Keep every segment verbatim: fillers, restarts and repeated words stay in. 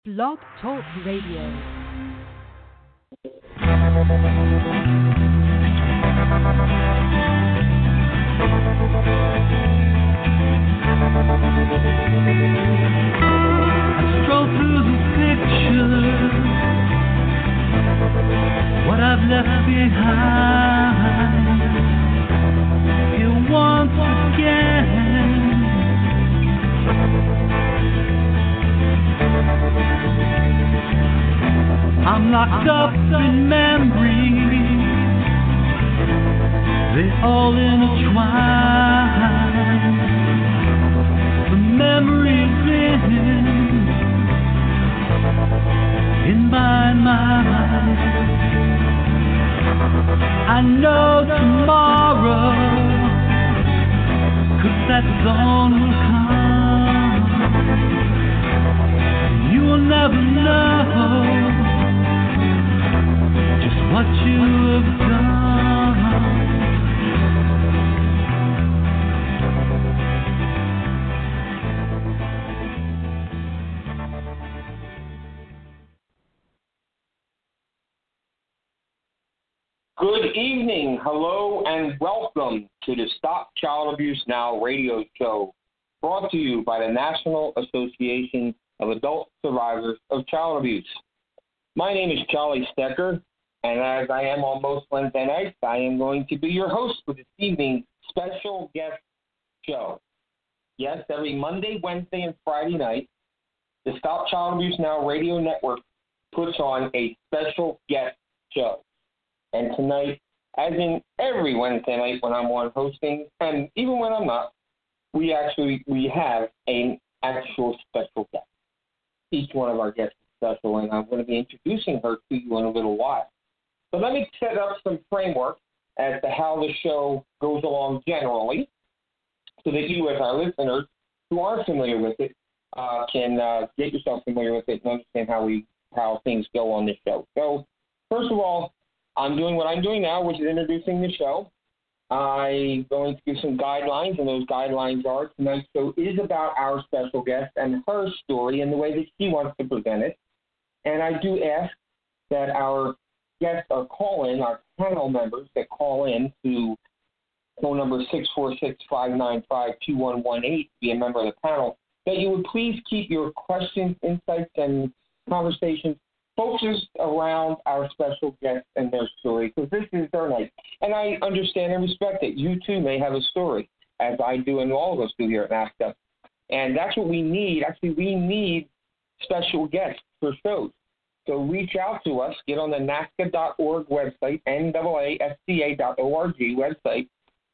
Blog Talk Radio. I stroll through the pictures, what I've left behind. Here once again, I'm locked up in memories, they all intertwine. The memories in, in my mind. I know tomorrow, 'cause that dawn will come. You will never know what you have done. Good evening, hello, and welcome to the Stop Child Abuse Now radio show, brought to you by the National Association of Adult Survivors of Child Abuse. My name is Charlie Stecker, and as I am on most Wednesday nights, I am going to be your host for this evening's special guest show. Yes, every Monday, Wednesday, and Friday night, the Stop Child Abuse Now radio network puts on a special guest show. And tonight, as in every Wednesday night when I'm on hosting, and even when I'm not, we actually we have an actual special guest. Each one of our guests is special, and I'm going to be introducing her to you in a little while. So let me set up some framework as to how the show goes along generally, so that you, as our listeners who aren't familiar with it, uh, can uh, get yourself familiar with it and understand how we how things go on this show. So, first of all, I'm doing what I'm doing now, which is introducing the show. I'm going to give some guidelines, and those guidelines are tonight's show is about our special guest and her story and the way that she wants to present it. And I do ask that our guests are call-in, our panel members that call in to phone number six four six, five nine five, two one one eight to be a member of the panel, that you would please keep your questions, insights, and conversations focused around our special guests and their story, because this is their night. And I understand and respect that you, too, may have a story, as I do and all of us do here at NASCA. And that's what we need. Actually, we need special guests for shows. So reach out to us, get on the NASCA dot org website, N A A S C A dot org website,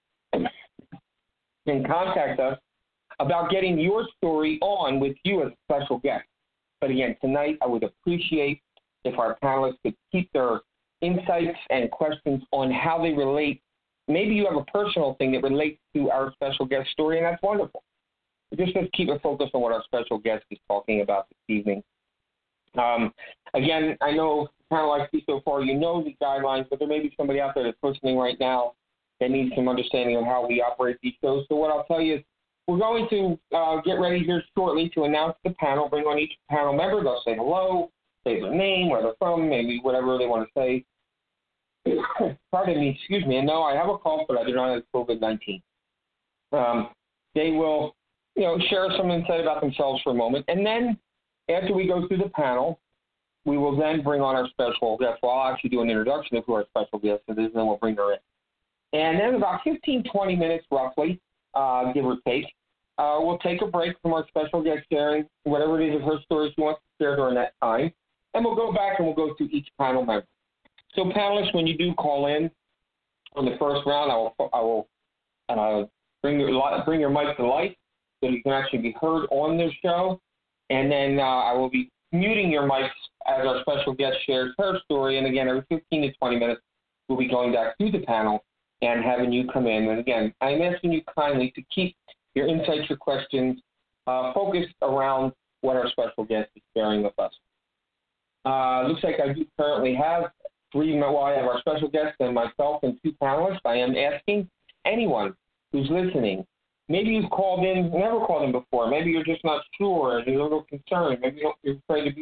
and contact us about getting your story on with you as a special guest. But again, tonight I would appreciate if our panelists could keep their insights and questions on how they relate. Maybe you have a personal thing that relates to our special guest story, and that's wonderful. But just let's keep it focused on what our special guest is talking about this evening. Um, again, I know kind of like me so far, you know the guidelines, but there may be somebody out there that's listening right now that needs some understanding of how we operate these shows. So what I'll tell you is we're going to uh, get ready here shortly to announce the panel, bring on each panel member. They'll say hello, say their name, where they're from, maybe whatever they want to say. Pardon me, excuse me. And no, I have a cough, but I do not have COVID nineteen. Um, they will, you know, share some insight about themselves for a moment. And then after we go through the panel, we will then bring on our special guest. Well, I'll actually do an introduction of who our special guest is, and then we'll bring her in. And then about fifteen, twenty minutes roughly, uh, give or take, uh, we'll take a break from our special guest sharing whatever it is of her story she wants to share during that time. And we'll go back and we'll go through each panel member. So panelists, when you do call in on the first round, I will, I will uh, bring, your, bring your mic to life so you can actually be heard on this show. And then uh, I will be muting your mics as our special guest shares her story. And again, every fifteen to twenty minutes, we'll be going back to the panel and having you come in. And again, I'm asking you kindly to keep your insights, your questions uh, focused around what our special guest is sharing with us. Uh, looks like I do currently have three, well, I have our special guest and myself and two panelists. I am asking anyone who's listening, maybe you've called in, never called in before, maybe you're just not sure and you're a little concerned, maybe you don't, you're afraid to be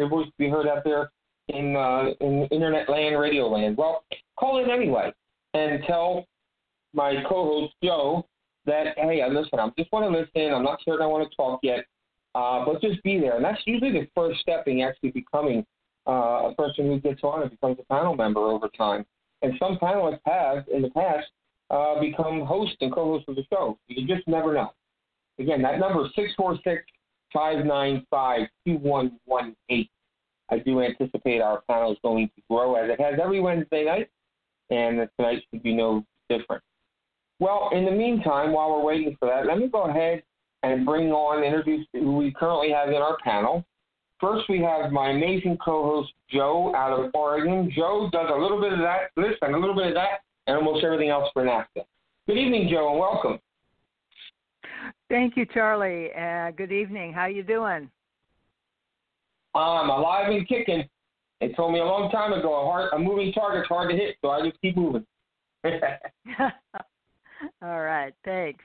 your voice to be heard out there in uh, in internet land, radio land. Well, call in anyway and tell my co-host Joe that, hey, listen, I just want to listen. I'm not certain I want to talk yet, uh, but just be there. And that's usually the first step in actually becoming uh, a person who gets on and becomes a panel member over time. And some panelists have, in the past, uh, become hosts and co-hosts of the show. You just never know. Again, that number is six four six, five nine five, two one one eight. I do anticipate our panel is going to grow as it has every Wednesday night, and tonight should be no different. Well, in the meantime, while we're waiting for that, let me go ahead and bring on, introduce who we currently have in our panel. First, we have my amazing co-host, Joe, out of Oregon. Joe does a little bit of that, this and a little bit of that, and almost everything else for NAASCA. Good evening, Joe, and welcome. Thank you, Charlie. Uh, good evening. How you doing? I'm alive and kicking. They told me a long time ago, a, hard, a moving target's hard to hit, so I just keep moving. All right. Thanks.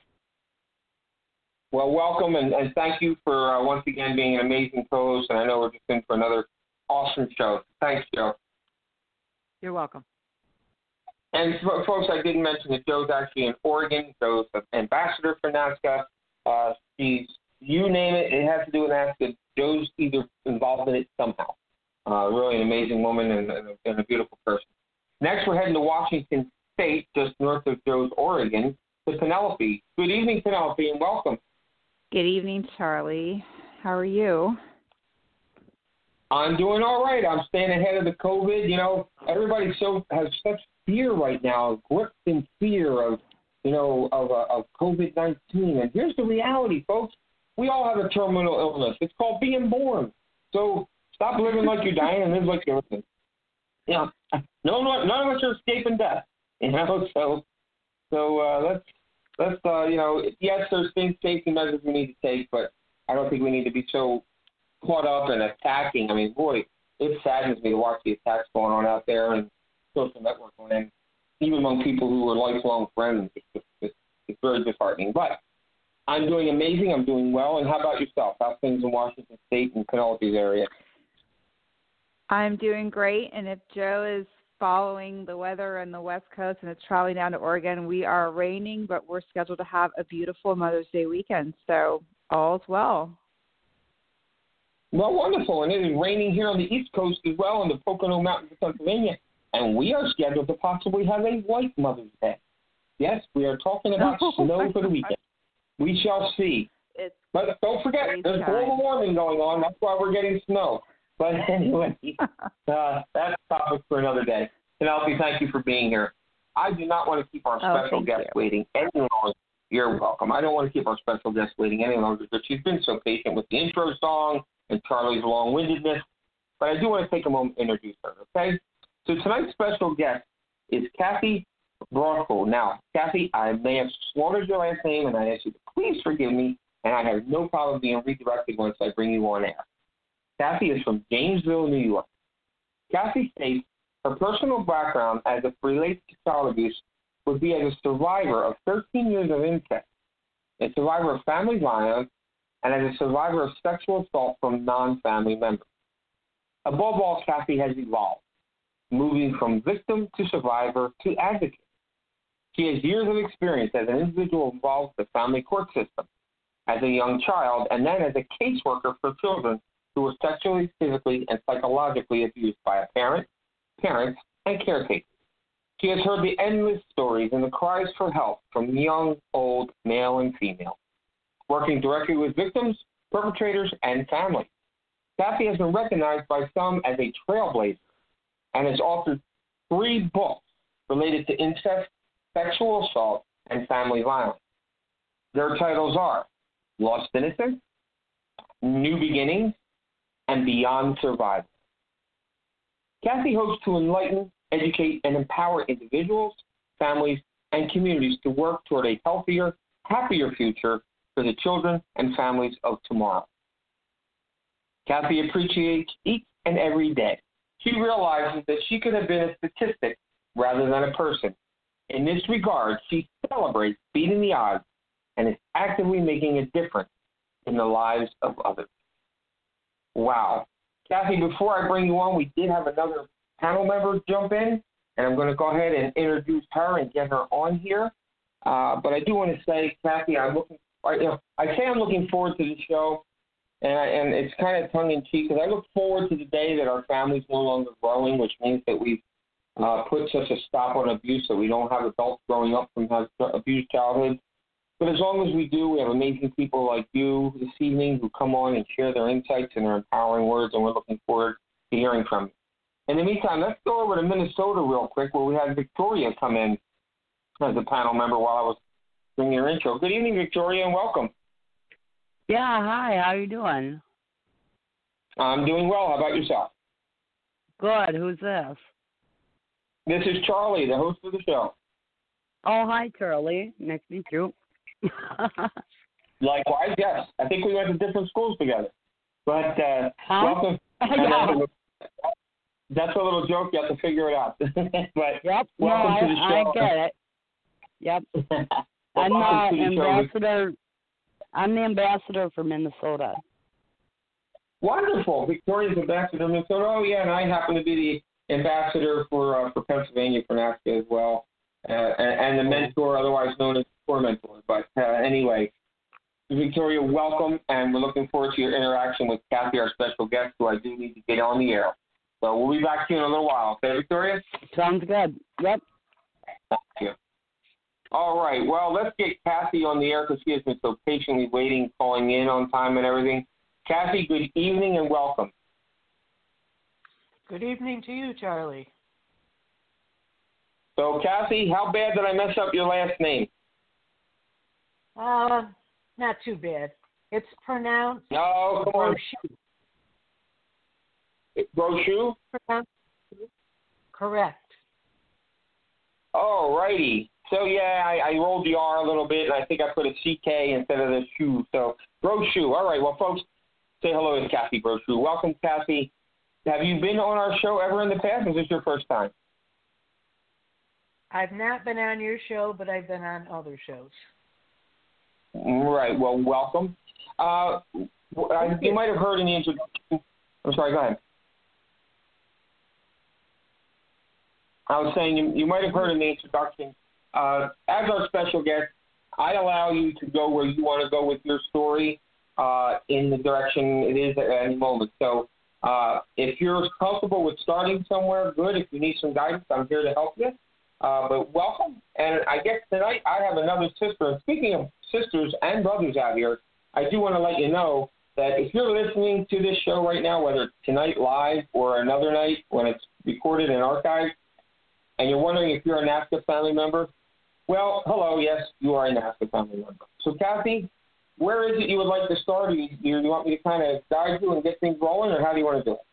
Well, welcome, and, and thank you for uh, once again being an amazing co-host, and I know we're just in for another awesome show. Thanks, Joe. You're welcome. And folks, I didn't mention that Joe's actually in Oregon. Joe's an ambassador for NAASCA. Uh, she's, you name it, it has to do with NAASCA. Joe's either involved in it somehow. Uh, really an amazing woman and, and, a, and a beautiful person. Next, we're heading to Washington State, just north of Joe's Oregon, to Penelope. Good evening, Penelope, and welcome. Good evening, Charlie. How are you? I'm doing all right. I'm staying ahead of the COVID. You know, everybody so has such fear right now, gripped in fear of, you know, of, uh, of COVID nineteen. And here's the reality, folks. We all have a terminal illness. It's called being born. So stop living like you're dying and live like you're living. You know, no, none of us are escaping death. You know, so so uh, let's let's uh, you know, yes, there's things, safety measures we need to take, but I don't think we need to be so caught up in attacking. I mean, boy, it saddens me to watch the attacks going on out there and social networking, and even among people who are lifelong friends. It's, it's, it's very disheartening. But I'm doing amazing. I'm doing well. And how about yourself? How's things in Washington State and Penelope's area? I'm doing great. And if Joe is following the weather on the West Coast and it's traveling down to Oregon, we are raining, but we're scheduled to have a beautiful Mother's Day weekend. So all's well. Well, wonderful. And it is raining here on the East Coast as well in the Pocono Mountains of Pennsylvania. And we are scheduled to possibly have a white Mother's Day. Yes, we are talking about oh, snow for the weekend. We shall see. It's but don't forget, there's global warming going on. That's why we're getting snow. But anyway, uh, that's a topic for another day. Penelope, thank you for being here. I do not want to keep our special oh, guest you. waiting any longer. You're welcome. I don't want to keep our special guest waiting any longer because she's been so patient with the intro song and Charlie's long-windedness. But I do want to take a moment to introduce her, okay? So tonight's special guest is Kathy Brothel. Now, Kathy, I may have slaughtered your last name, and I ask you to please forgive me, and I have no problem being redirected once I bring you on air. Kathy is from Janesville, New York. Kathy states her personal background as it relates to child abuse would be as a survivor of thirteen years of incest, a survivor of family violence, and as a survivor of sexual assault from non-family members. Above all, Kathy has evolved, moving from victim to survivor to advocate. She has years of experience as an individual involved with the family court system, as a young child, and then as a caseworker for children who were sexually, physically, and psychologically abused by a parent, parents, and caretakers. She has heard the endless stories and the cries for help from young, old, male, and female, working directly with victims, perpetrators, and families. Kathy has been recognized by some as a trailblazer and has authored three books related to incest, sexual assault, and family violence. Their titles are Lost Innocence, New Beginnings, and Beyond Survival. Kathy hopes to enlighten, educate, and empower individuals, families, and communities to work toward a healthier, happier future for the children and families of tomorrow. Kathy appreciates each and every day. She realizes that she could have been a statistic rather than a person. In this regard, she celebrates beating the odds and is actively making a difference in the lives of others. Wow. Kathy, before I bring you on, we did have another panel member jump in, and I'm going to go ahead and introduce her and get her on here. Uh, but I do want to say, Kathy, I'm looking. I, you know, I say I'm looking forward to the show, and I, and it's kind of tongue in cheek because I look forward to the day that our family's no longer growing, which means that we've uh, put such a stop on abuse that we don't have adults growing up from have abused childhoods. But as long as we do, we have amazing people like you this evening who come on and share their insights and their empowering words, and we're looking forward to hearing from you. In the meantime, let's go over to Minnesota real quick, where we had Victoria come in as a panel member while I was doing your intro. Good evening, Victoria, and welcome. Yeah, hi. How you doing? I'm doing well. How about yourself? Good. Who's this? This is Charlie, the host of the show. Oh, hi, Charlie. Nice to meet you. Likewise, yes. I think we went to different schools together. But uh, huh? welcome. Yeah. That's a little joke. You have to figure it out. But yep. welcome no, to the I, show. I get it. Yep. I'm well, the the ambassador. Show. I'm the ambassador for Minnesota. Wonderful. Victoria's ambassador of Minnesota. Oh, yeah, and I happen to be the ambassador for uh, for Pennsylvania for NAASCA as well, uh, and, and the mentor, otherwise known as core mentor. But uh, anyway, Victoria, welcome, and we're looking forward to your interaction with Kathy, our special guest, who I do need to get on the air. So we'll be back to you in a little while. Okay, Victoria? Sounds good. Yep. Thank you. All right. Well, let's get Kathy on the air because she has been so patiently waiting, calling in on time and everything. Kathy, good evening and welcome. Good evening to you, Charlie. So, Kathy, how bad did I mess up your last name? Uh, not too bad. It's pronounced No, come on. Brochu? Pronounced correct. Oh, righty. So, yeah, I, I rolled the R a little bit, and I think I put a C K instead of the shoe. So, Brochu. All right. Well, folks, say hello to Kathy Brochu. Welcome, Kathy. Have you been on our show ever in the past, or is this your first time? I've not been on your show, but I've been on other shows. Right. Well, welcome. Uh, I, you might have heard in the introduction. I'm sorry. Go ahead. I was saying you, you might have heard in the introduction. Uh, as our special guest, I allow you to go where you want to go with your story uh, in the direction it is at any moment. So uh, if you're comfortable with starting somewhere, good. If you need some guidance, I'm here to help you. Uh, but welcome. And I guess tonight I have another sister. And speaking of sisters and brothers out here, I do want to let you know that if you're listening to this show right now, whether it's tonight live or another night when it's recorded and archived, and you're wondering if you're a NAASCA family member, well, hello, yes, you are a NAASCA family member. So, Kathy, where is it you would like to start? Do you, do you want me to kind of guide you and get things rolling, or how do you want to do it?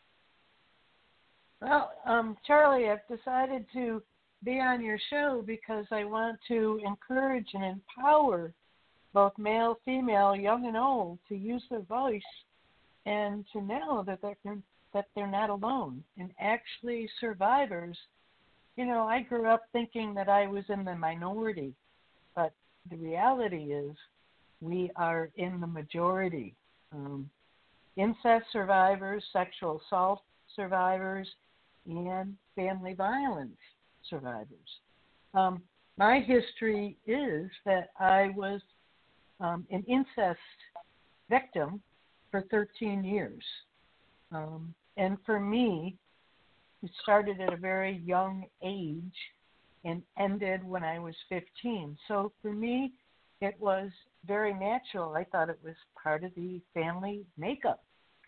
Well, um, Charlie, I've decided to be on your show because I want to encourage and empower both male, female, young and old to use their voice and to know that they're, that they're not alone. And actually survivors, you know, I grew up thinking that I was in the minority, but the reality is we are in the majority. Um, incest survivors, sexual assault survivors, and family violence survivors. Um, my history is that I was um, an incest victim for thirteen years. Um, and for me, it started at a very young age and ended when I was fifteen. So for me, it was very natural. I thought it was part of the family makeup.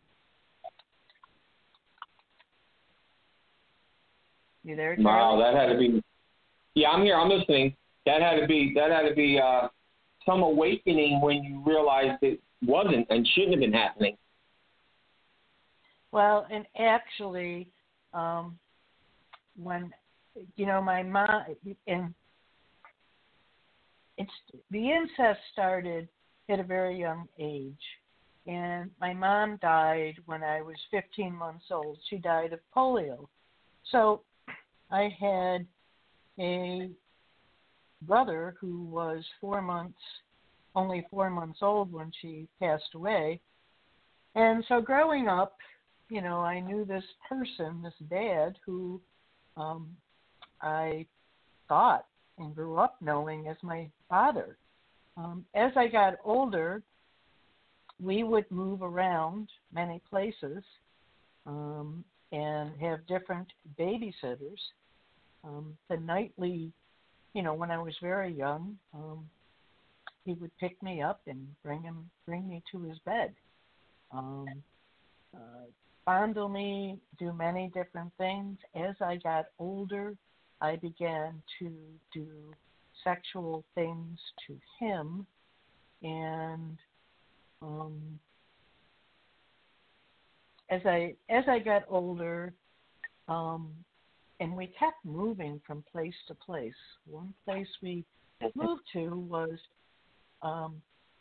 You there, Charlie? Wow, that had to be. Yeah, I'm here. I'm listening. That had to be. That had to be uh, some awakening when you realized it wasn't and shouldn't have been happening. Well, and actually, um, when you know my mom and it's the incest started at a very young age, and my mom died when I was fifteen months old. She died of polio, so I had a brother who was four months, only four months old when she passed away. And so growing up, you know, I knew this person, this dad, who um, I thought and grew up knowing as my father. Um, as I got older, we would move around many places um, and have different babysitters. Um, the nightly, you know, when I was very young, um, he would pick me up and bring him, bring me to his bed, um, uh, fondle me, do many different things. As I got older, I began to do sexual things to him, and um, as I as I got older, um, and we kept moving from place to place. One place we moved to was um,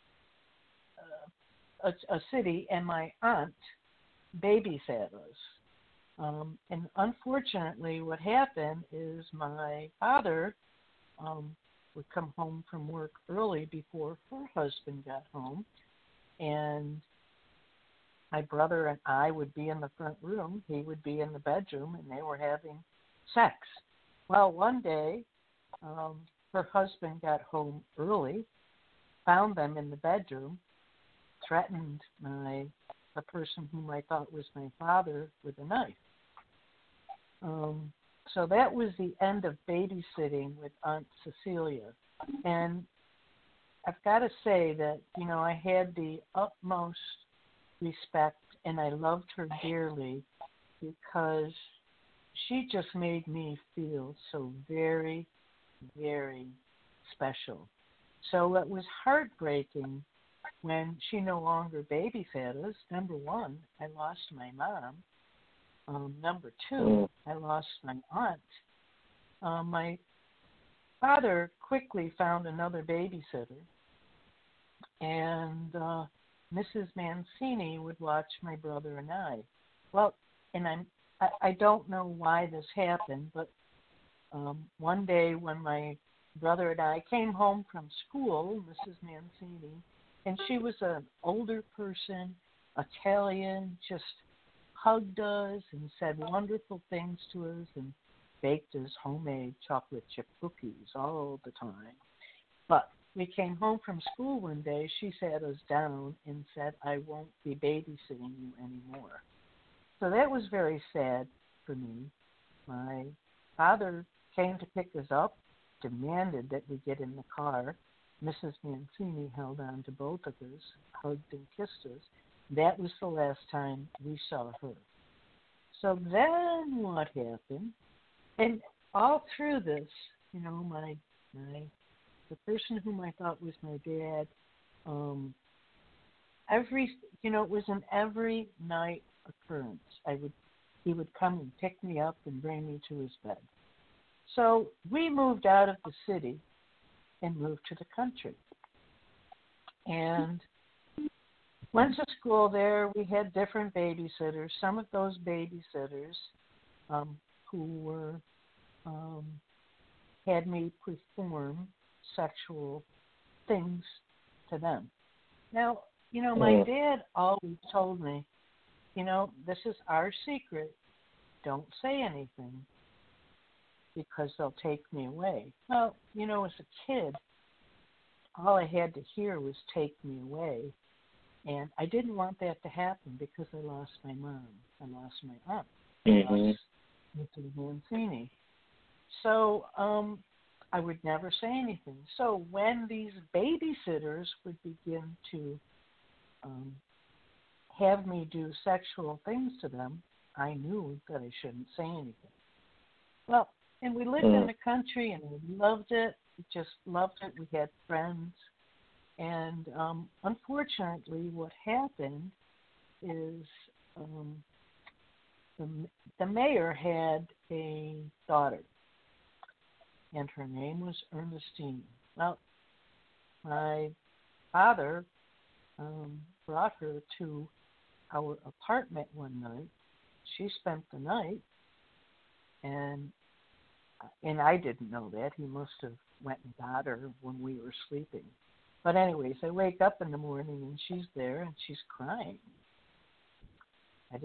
a, a city, and my aunt babysat us. Um, and unfortunately, what happened is my father um, would come home from work early before her husband got home, and my brother and I would be in the front room, he would be in the bedroom, and they were having sex. Well, one day, um, her husband got home early, found them in the bedroom, threatened my the person whom I thought was my father with a knife. Um, so that was the end of babysitting with Aunt Cecilia. And I've got to say that, you know, I had the utmost respect and I loved her dearly because she just made me feel so very, very special. So it was heartbreaking when she no longer babysat us. Number one, I lost my mom. Um, number two, I lost my aunt. Uh, my father quickly found another babysitter, and uh, Missus Mancini would watch my brother and I. Well, and I'm, I, I don't know why this happened, but um, one day when my brother and I came home from school, Missus Mancini, and she was an older person, Italian, just hugged us and said wonderful things to us and baked us homemade chocolate chip cookies all the time. But we came home from school one day, she sat us down and said, I won't be babysitting you anymore. So that was very sad for me. My father came to pick us up, demanded that we get in the car. Missus Mancini held on to both of us, hugged and kissed us. That was the last time we saw her. So then what happened? And all through this, you know, my my the person whom I thought was my dad, um, every you know, it was an every night occurrence. I would he would come and pick me up and bring me to his bed. So we moved out of the city and moved to the country. And went to school there. We had different babysitters. Some of those babysitters um, who were um, had me perform sexual things to them. Now, you know, my dad always told me, you know, this is our secret. Don't say anything because they'll take me away. Well, you know, as a kid, all I had to hear was take me away. And I didn't want that to happen because I lost my mom. I lost my aunt. Mm-hmm. I lost Missus Mancini. So um, I would never say anything. So when these babysitters would begin to um, have me do sexual things to them, I knew that I shouldn't say anything. Well, and we lived mm. in the country and we loved it. We just loved it. We had friends. And um, unfortunately, what happened is um, the, the mayor had a daughter, and her name was Ernestine. Well, my father um, brought her to our apartment one night. She spent the night, and and I didn't know that. He must have went and got her when we were sleeping. But anyways, I wake up in the morning and she's there and she's crying. I didn't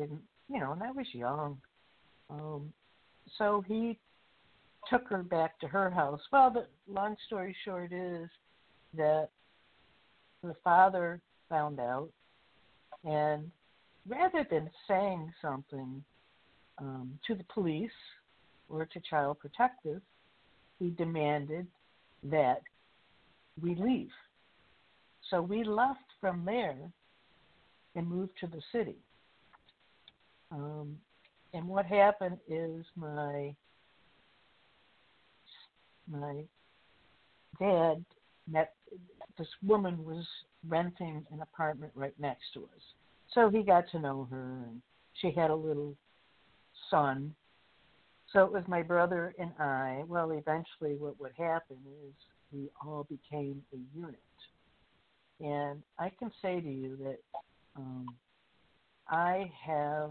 you know, and I was young. Um, so he took her back to her house. Well, the long story short is that the father found out, and rather than saying something um, to the police or to Child Protective, he demanded that we leave. So we left from there and moved to the city. Um, and what happened is my my dad met this woman was renting an apartment right next to us. So he got to know her, and she had a little son. So it was my brother and I. Well, eventually what would happen is we all became a unit. And I can say to you that um, I have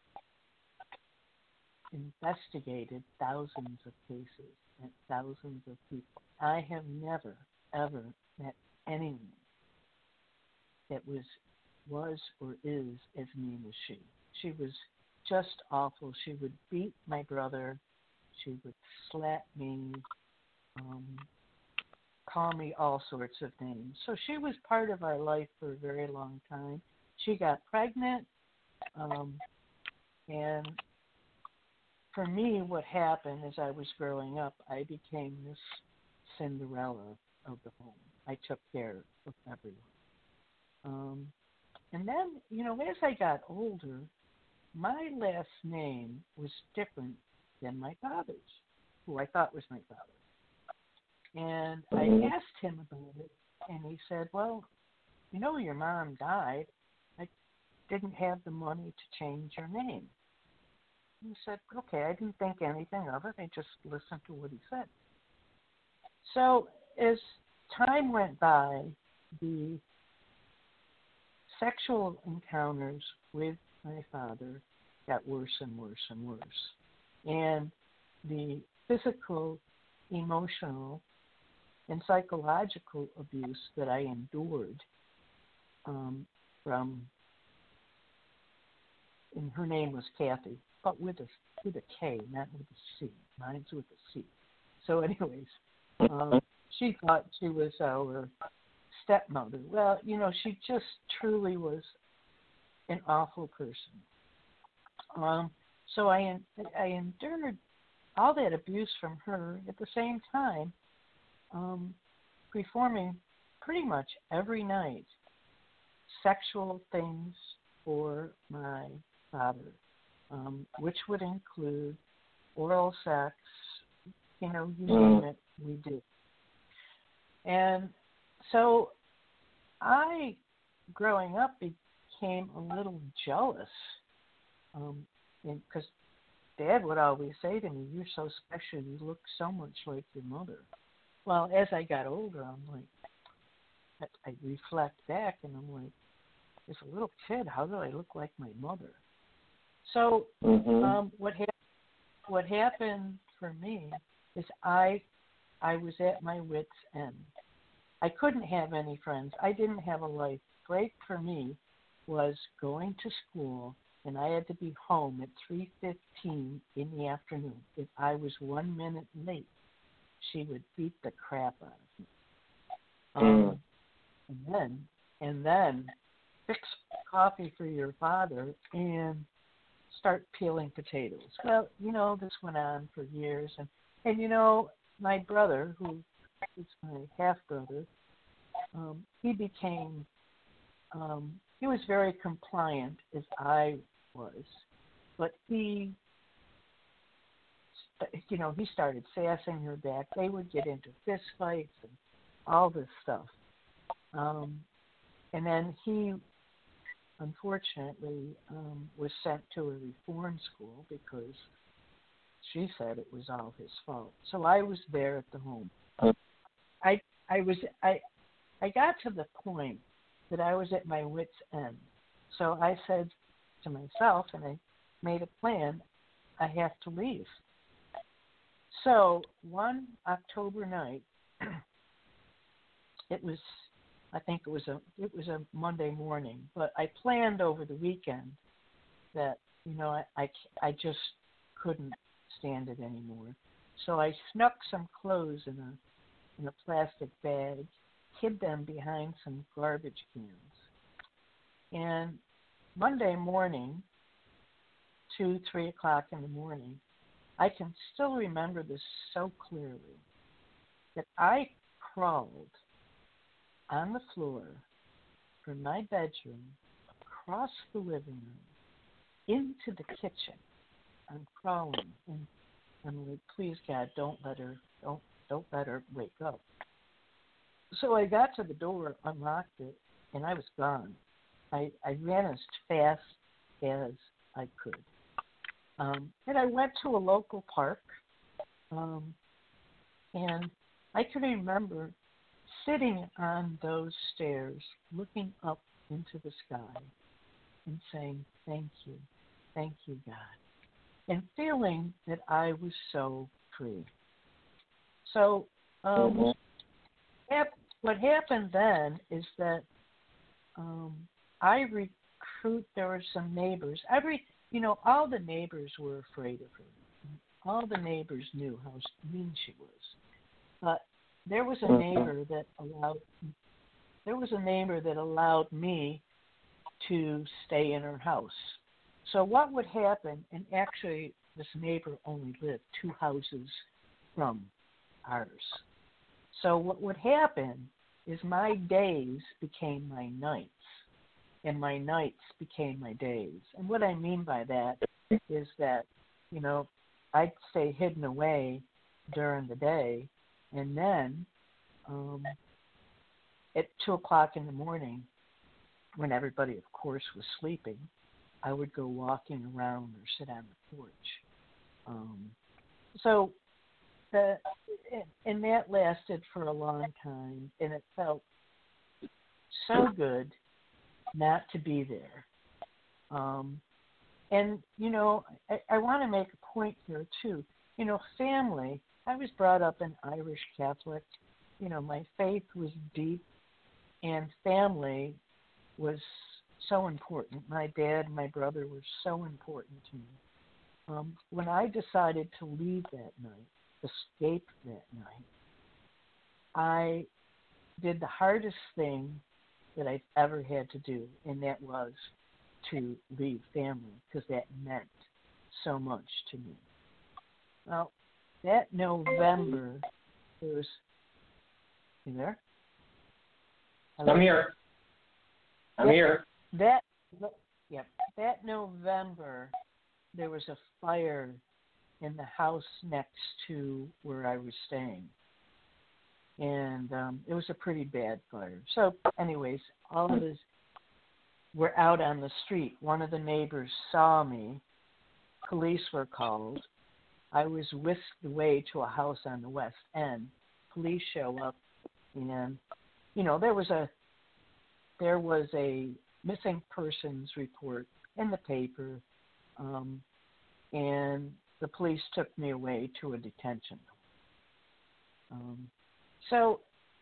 investigated thousands of cases and thousands of people. I have never, ever met anyone that was was or is as mean as she. She was just awful. She would beat my brother. She would slap me, um, call me all sorts of names. So she was part of our life for a very long time. She got pregnant, um, and for me, what happened as I was growing up, I became this Cinderella of the home. I took care of everyone. Um, and then, you know, as I got older, my last name was different than my father's, who I thought was my father. And I asked him about it, and he said, well, you know, your mom died. I didn't have the money to change your name. He said, okay, I didn't think anything of it. I just listened to what he said. So as time went by, the sexual encounters with my father got worse and worse and worse. And the physical, emotional, and psychological abuse that I endured um, from, and her name was Kathy, but with a with a K, not with a C. Mine's with a C. So, anyways, um, she thought she was our stepmother. Well, you know, she just truly was an awful person. Um, so I I endured all that abuse from her at the same time, um, performing pretty much every night sexual things for my father. Um, which would include oral sex, you know, you name it, we did. And so I, growing up, became a little jealous um, because Dad would always say to me, you're so special, you look so much like your mother. Well, as I got older, I'm like, I, I reflect back and I'm like, as a little kid, how do I look like my mother? So mm-hmm. um, what happened? What happened for me is I, I was at my wit's end. I couldn't have any friends. I didn't have a life. Break for me was going to school, and I had to be home at three fifteen in the afternoon. If I was one minute late, she would beat the crap out of me. Mm. Um, and then, and then, fix coffee for your father and start peeling potatoes. Well, you know, this went on for years. And, and you know, my brother, who is my half-brother, um, he became, um, he was very compliant as I was. But he, you know, he started sassing her back. They would get into fist fights and all this stuff. Um, and then he, unfortunately, um, was sent to a reform school because she said it was all his fault. So I was there at the home. I I was I I got to the point that I was at my wit's end. So I said to myself, and I made a plan, I have to leave. So one October night, it was I think it was a it was a Monday morning, but I planned over the weekend that you know, I, I, I just couldn't stand it anymore. So I snuck some clothes in a in a plastic bag, hid them behind some garbage cans. And Monday morning, two, three o'clock in the morning, I can still remember this so clearly, that I crawled on the floor from my bedroom, across the living room, into the kitchen. I'm crawling, and I'm like, please God, don't let her, don't, don't let her wake up. So I got to the door, unlocked it, and I was gone. I, I ran as fast as I could. Um, and I went to a local park, um, and I can remember sitting on those stairs, looking up into the sky and saying, thank you, thank you, God, and feeling that I was so free. So um, hap- what happened then is that um, I recruit, there were some neighbors. Every, you know, all the neighbors were afraid of her. All the neighbors knew how mean she was. But there was a neighbor that allowed, there was a neighbor that allowed me to stay in her house. So what would happen, and actually this neighbor only lived two houses from ours. So what would happen is my days became my nights, and my nights became my days. And what I mean by that is that, you know, I'd stay hidden away during the day, and then um, at two o'clock in the morning, when everybody, of course, was sleeping, I would go walking around or sit on the porch. Um, so, the, and that lasted for a long time, and it felt so good not to be there. Um, and, you know, I, I want to make a point here, too. You know, family, I was brought up an Irish Catholic. You know, my faith was deep, and family was so important. My dad and my brother were so important to me. Um, when I decided to leave that night, escape that night, I did the hardest thing that I've ever had to do, and that was to leave family, because that meant so much to me. Well, that November, there was, you there? Hello? I'm here. I'm Yep. here. That, yep, that November, there was a fire in the house next to where I was staying. And um, it was a pretty bad fire. So anyways, all of us were out on the street. One of the neighbors saw me. Police were called. I was whisked away to a house on the west end. Police show up, and, you know, there was a there was a missing persons report in the paper, um, and the police took me away to a detention. Um, so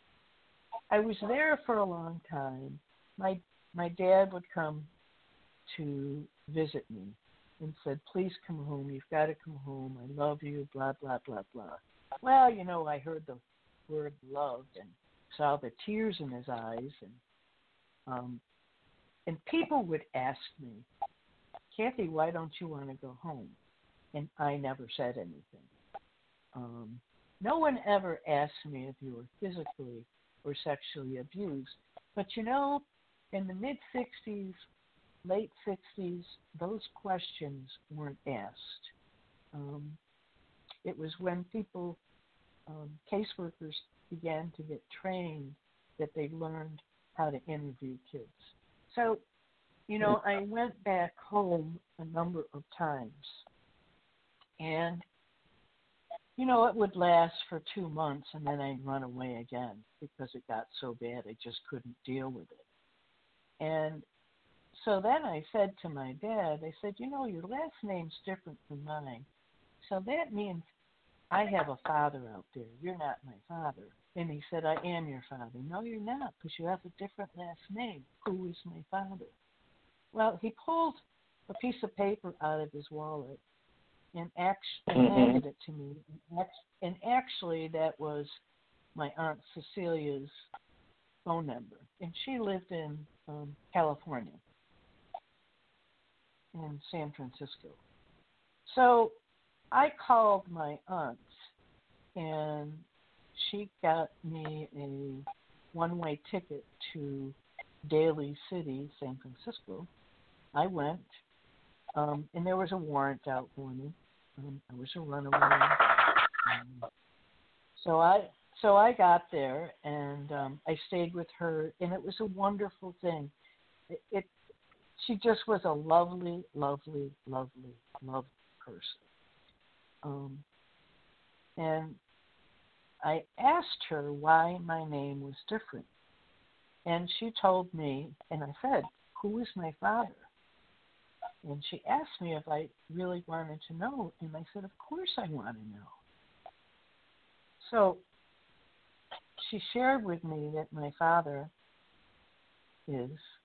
I was there for a long time. My my dad would come to visit me and said, please come home. You've got to come home. I love you, blah, blah, blah, blah. Well, you know, I heard the word love and saw the tears in his eyes. And um, and people would ask me, Kathy, why don't you want to go home? And I never said anything. Um, no one ever asked me if you were physically or sexually abused. But, you know, in the mid-sixties, late sixties, those questions weren't asked. Um, it was when people, um, caseworkers, began to get trained that they learned how to interview kids. So, you know, I went back home a number of times. And, you know, it would last for two months and then I'd run away again because it got so bad I just couldn't deal with it. And so then I said to my dad, I said, you know, your last name's different from mine. So that means I have a father out there. You're not my father. And he said, I am your father. No, you're not, because you have a different last name. Who is my father? Well, he pulled a piece of paper out of his wallet and, act- and Mm-hmm. handed it to me. And, act- and actually, that was my Aunt Cecilia's phone number. And she lived in um, California, in San Francisco. So I called my aunt, and she got me a one-way ticket to Daly City, San Francisco. I went, um, and there was a warrant out for me. Um, I was a runaway. Um, so I so I got there, and um, I stayed with her, and it was a wonderful thing. It, it she just was a lovely, lovely, lovely, lovely person. Um, and I asked her why my name was different. And she told me, and I said, "Who is my father?" And she asked me if I really wanted to know. And I said, "Of course I want to know." So she shared with me that my father is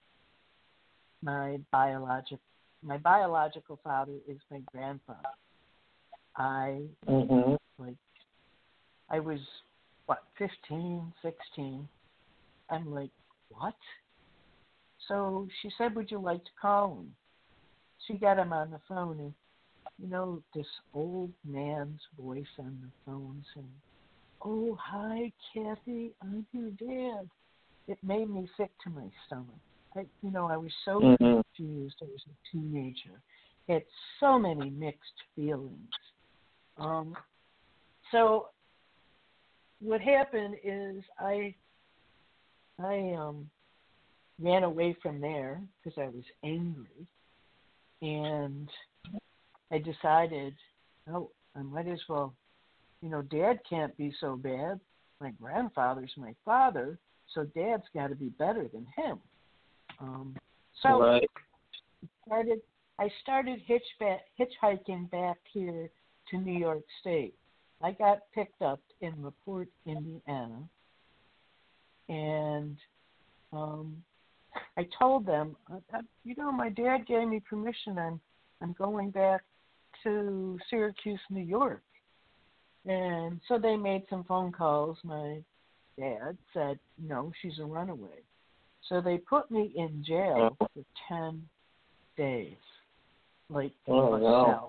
my biologic, my biological father is my grandfather. I, Mm-hmm. like, I was, what, fifteen, sixteen. I'm like, what? So she said, "Would you like to call him?" She got him on the phone, and, you know, this old man's voice on the phone saying, "Oh, hi, Kathy, I'm your dad." It made me sick to my stomach. I, you know, I was so Mm-hmm. confused. I was a teenager. Had so many mixed feelings. Um, so what happened is I I um, ran away from there because I was angry, and I decided, oh, I might as well, you know, Dad can't be so bad. My grandfather's my father, so Dad's got to be better than him. Um, so Right. started, I started hitchback, hitchhiking back here to New York State. I got picked up in LaPorte, Indiana, and um, I told them, you know, my dad gave me permission. I'm I'm going back to Syracuse, New York. And so they made some phone calls. My dad said, no, she's a runaway. So they put me in jail for ten days, like Oh, a no. cell,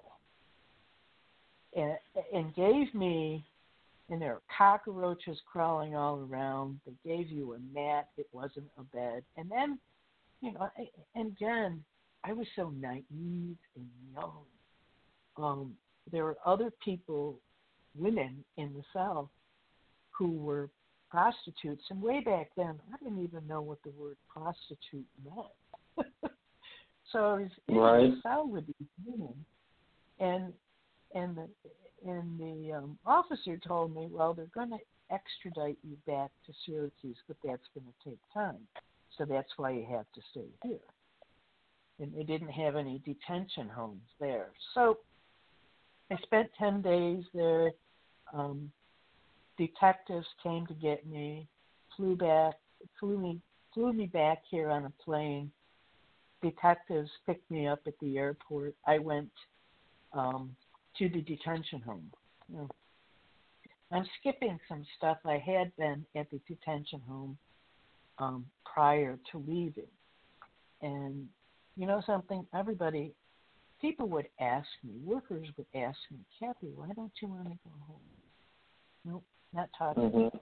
and, and gave me, and there were cockroaches crawling all around. They gave you a mat. It wasn't a bed. And then, you know, I, and again, I was so naive and young. Um, there were other people, women in the South, who were prostitutes. And way back then, I didn't even know what the word prostitute meant. So I was in Right. the cell with these women, and and the and the um, officer told me, well, they're going to extradite you back to Syracuse, but that's going to take time. So that's why you have to stay here. And they didn't have any detention homes there. So I spent ten days there. Um, detectives came to get me, flew back, flew me, flew me back here on a plane. Detectives picked me up at the airport. I went um, to the detention home. You know, I'm skipping some stuff. I had been at the detention home um, prior to leaving. And you know something? Everybody, people would ask me, workers would ask me, Kathy, why don't you want to go home? Nope, not talking Mm-hmm. about it.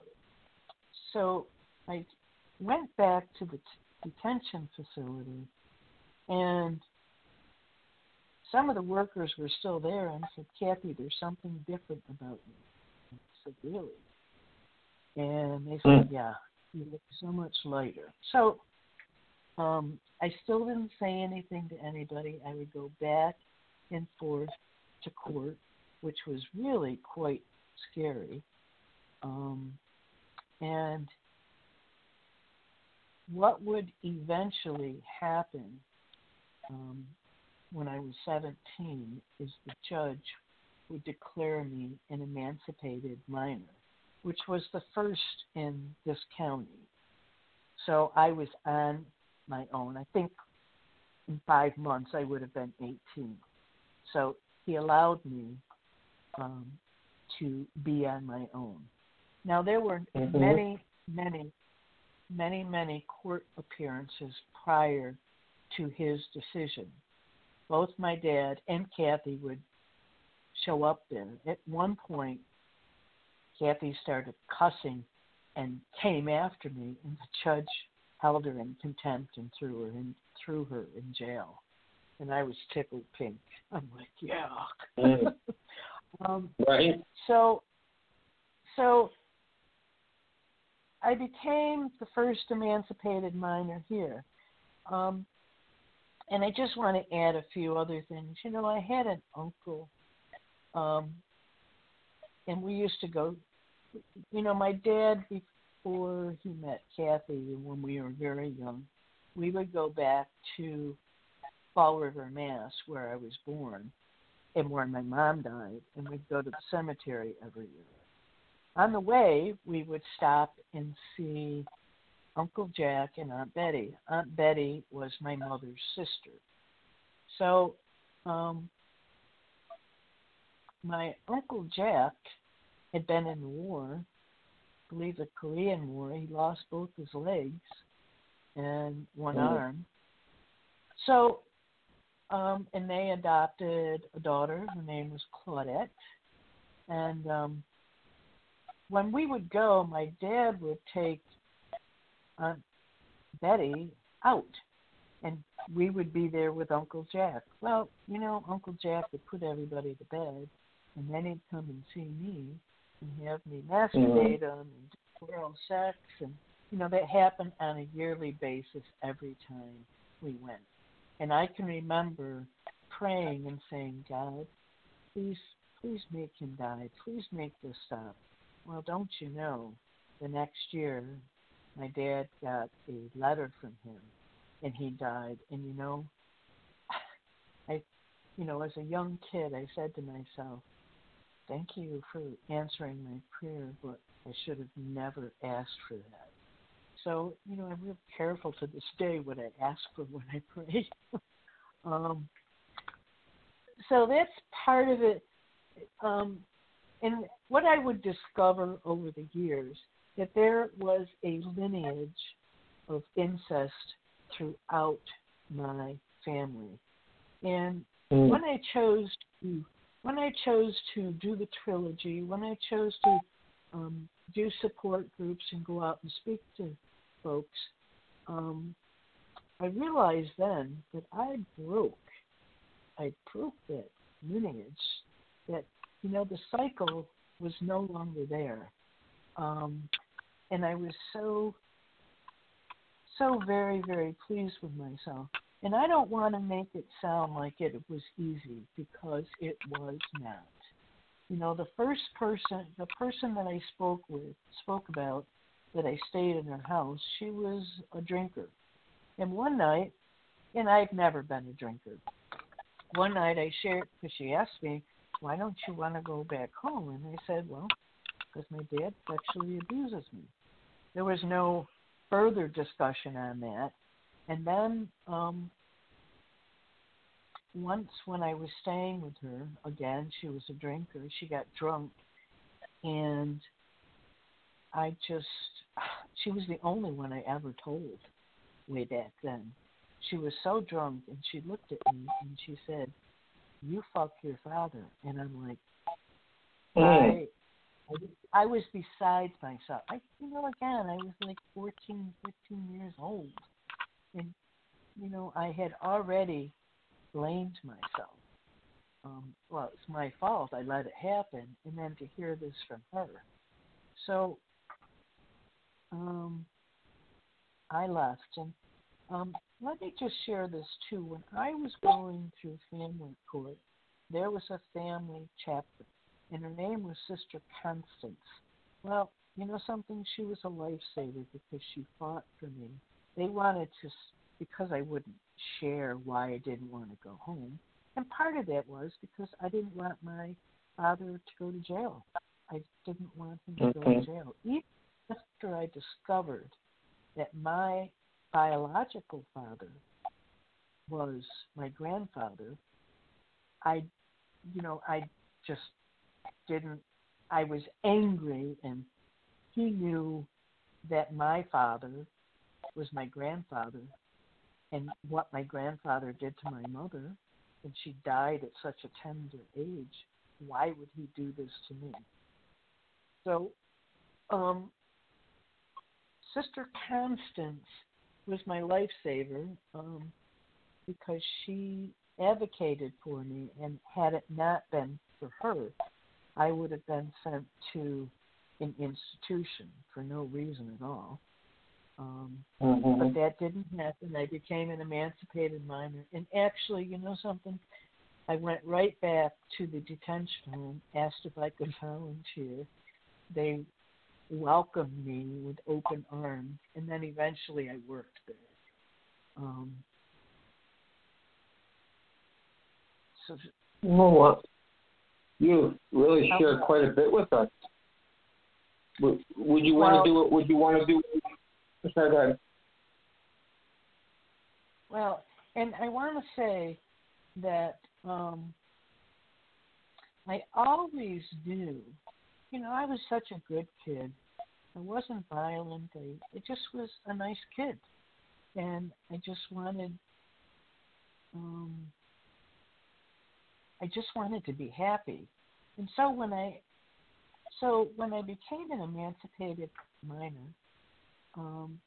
So I went back to the t- detention facility, and some of the workers were still there, and I said, Kathy, there's something different about you. I said, really? And they said, Mm. yeah, you look so much lighter. So um, I still didn't say anything to anybody. I would go back and forth to court, which was really quite scary. Um, and what would eventually happen um, when I was seventeen is the judge would declare me an emancipated minor, which was the first in this county. So I was on my own. I think in five months I would have been eighteen. So he allowed me um, to be on my own. Now, there were mm-hmm. many, many, many, many court appearances prior to his decision. Both my dad and Kathy would show up there. At one point, Kathy started cussing and came after me, and the judge held her in contempt and threw her in, threw her in jail. And I was tickled pink. I'm like, yeah. Mm. um, right. So, so I became the first emancipated minor here. Um, and I just want to add a few other things. You know, I had an uncle, um, and we used to go, you know, my dad, before he met Kathy, when we were very young, we would go back to Fall River, Mass., where I was born, and where my mom died, and we'd go to the cemetery every year. On the way, we would stop and see Uncle Jack and Aunt Betty. Aunt Betty was my mother's sister. So um, my Uncle Jack had been in the war, I believe the Korean War. He lost both his legs and one mm-hmm. arm. So, um, and they adopted a daughter. Her name was Claudette. And um, when we would go, my dad would take Aunt Betty out, and we would be there with Uncle Jack. Well, you know, Uncle Jack would put everybody to bed, and then he'd come and see me and have me masturbate mm-hmm. them and do oral sex, and you know, that happened on a yearly basis every time we went. And I can remember praying and saying, God, please, please make him die. Please make this stop. Well, don't you know, the next year, my dad got a letter from him, and he died. And, you know, I, you know, as a young kid, I said to myself, thank you for answering my prayer, but I should have never asked for that. So, you know, I'm real careful to this day what I ask for when I pray. um, so that's part of it. Um, and what I would discover over the years, that there was a lineage of incest throughout my family. And mm. when I chose to when I chose to do the trilogy, when I chose to um, do support groups and go out and speak to folks, um, I realized then that I broke, I broke that lineage, that, you know, the cycle was no longer there. Um, and I was so, so very, very pleased with myself. And I don't want to make it sound like it was easy, because it was not. You know, the first person, the person that I spoke with, spoke about, that I stayed in her house, she was a drinker. And one night, and I've never been a drinker, one night I shared, because she asked me, why don't you want to go back home? And I said, well, because my dad sexually abuses me. There was no further discussion on that. And then um, once when I was staying with her, again, she was a drinker, she got drunk, and I just, she was the only one I ever told way back then. She was so drunk, and she looked at me, and she said, you fuck your father. And I'm like, I, I was beside myself. I, you know, again, I was like fourteen, fifteen years old. And, you know, I had already blamed myself. Um, well, it's my fault. I let it happen. And then to hear this from her. So um, I left. And um, let me just share this, too. When I was going through family court, there was a family chaplain, and her name was Sister Constance. Well, you know something? She was a lifesaver because she fought for me. They wanted to, because I wouldn't share why I didn't want to go home. And part of that was because I didn't want my father to go to jail. I didn't want him to mm-hmm. go to jail. Even after I discovered that my biological father was my grandfather, I, you know, I just didn't, I was angry, and he knew that my father was my grandfather, and what my grandfather did to my mother, and she died at such a tender age. Why would he do this to me? So, um, Sister Constance was my lifesaver um, because she advocated for me, and had it not been for her, I would have been sent to an institution for no reason at all. Um, mm-hmm. But that didn't happen. I became an emancipated minor. And actually, you know something? I went right back to the detention home, asked if I could volunteer. They welcomed me with open arms, and then eventually I worked there. Um, so, you know what? You really shared quite a bit with us. Would, would you well, want to do it? Would you want to do it? Sorry, go ahead. Well, and I want to say that um, I always knew, you know, I was such a good kid. I wasn't violent. I, I just was a nice kid. And I just wanted, um, I just wanted to be happy. And so when I, so when I became an emancipated minor, um,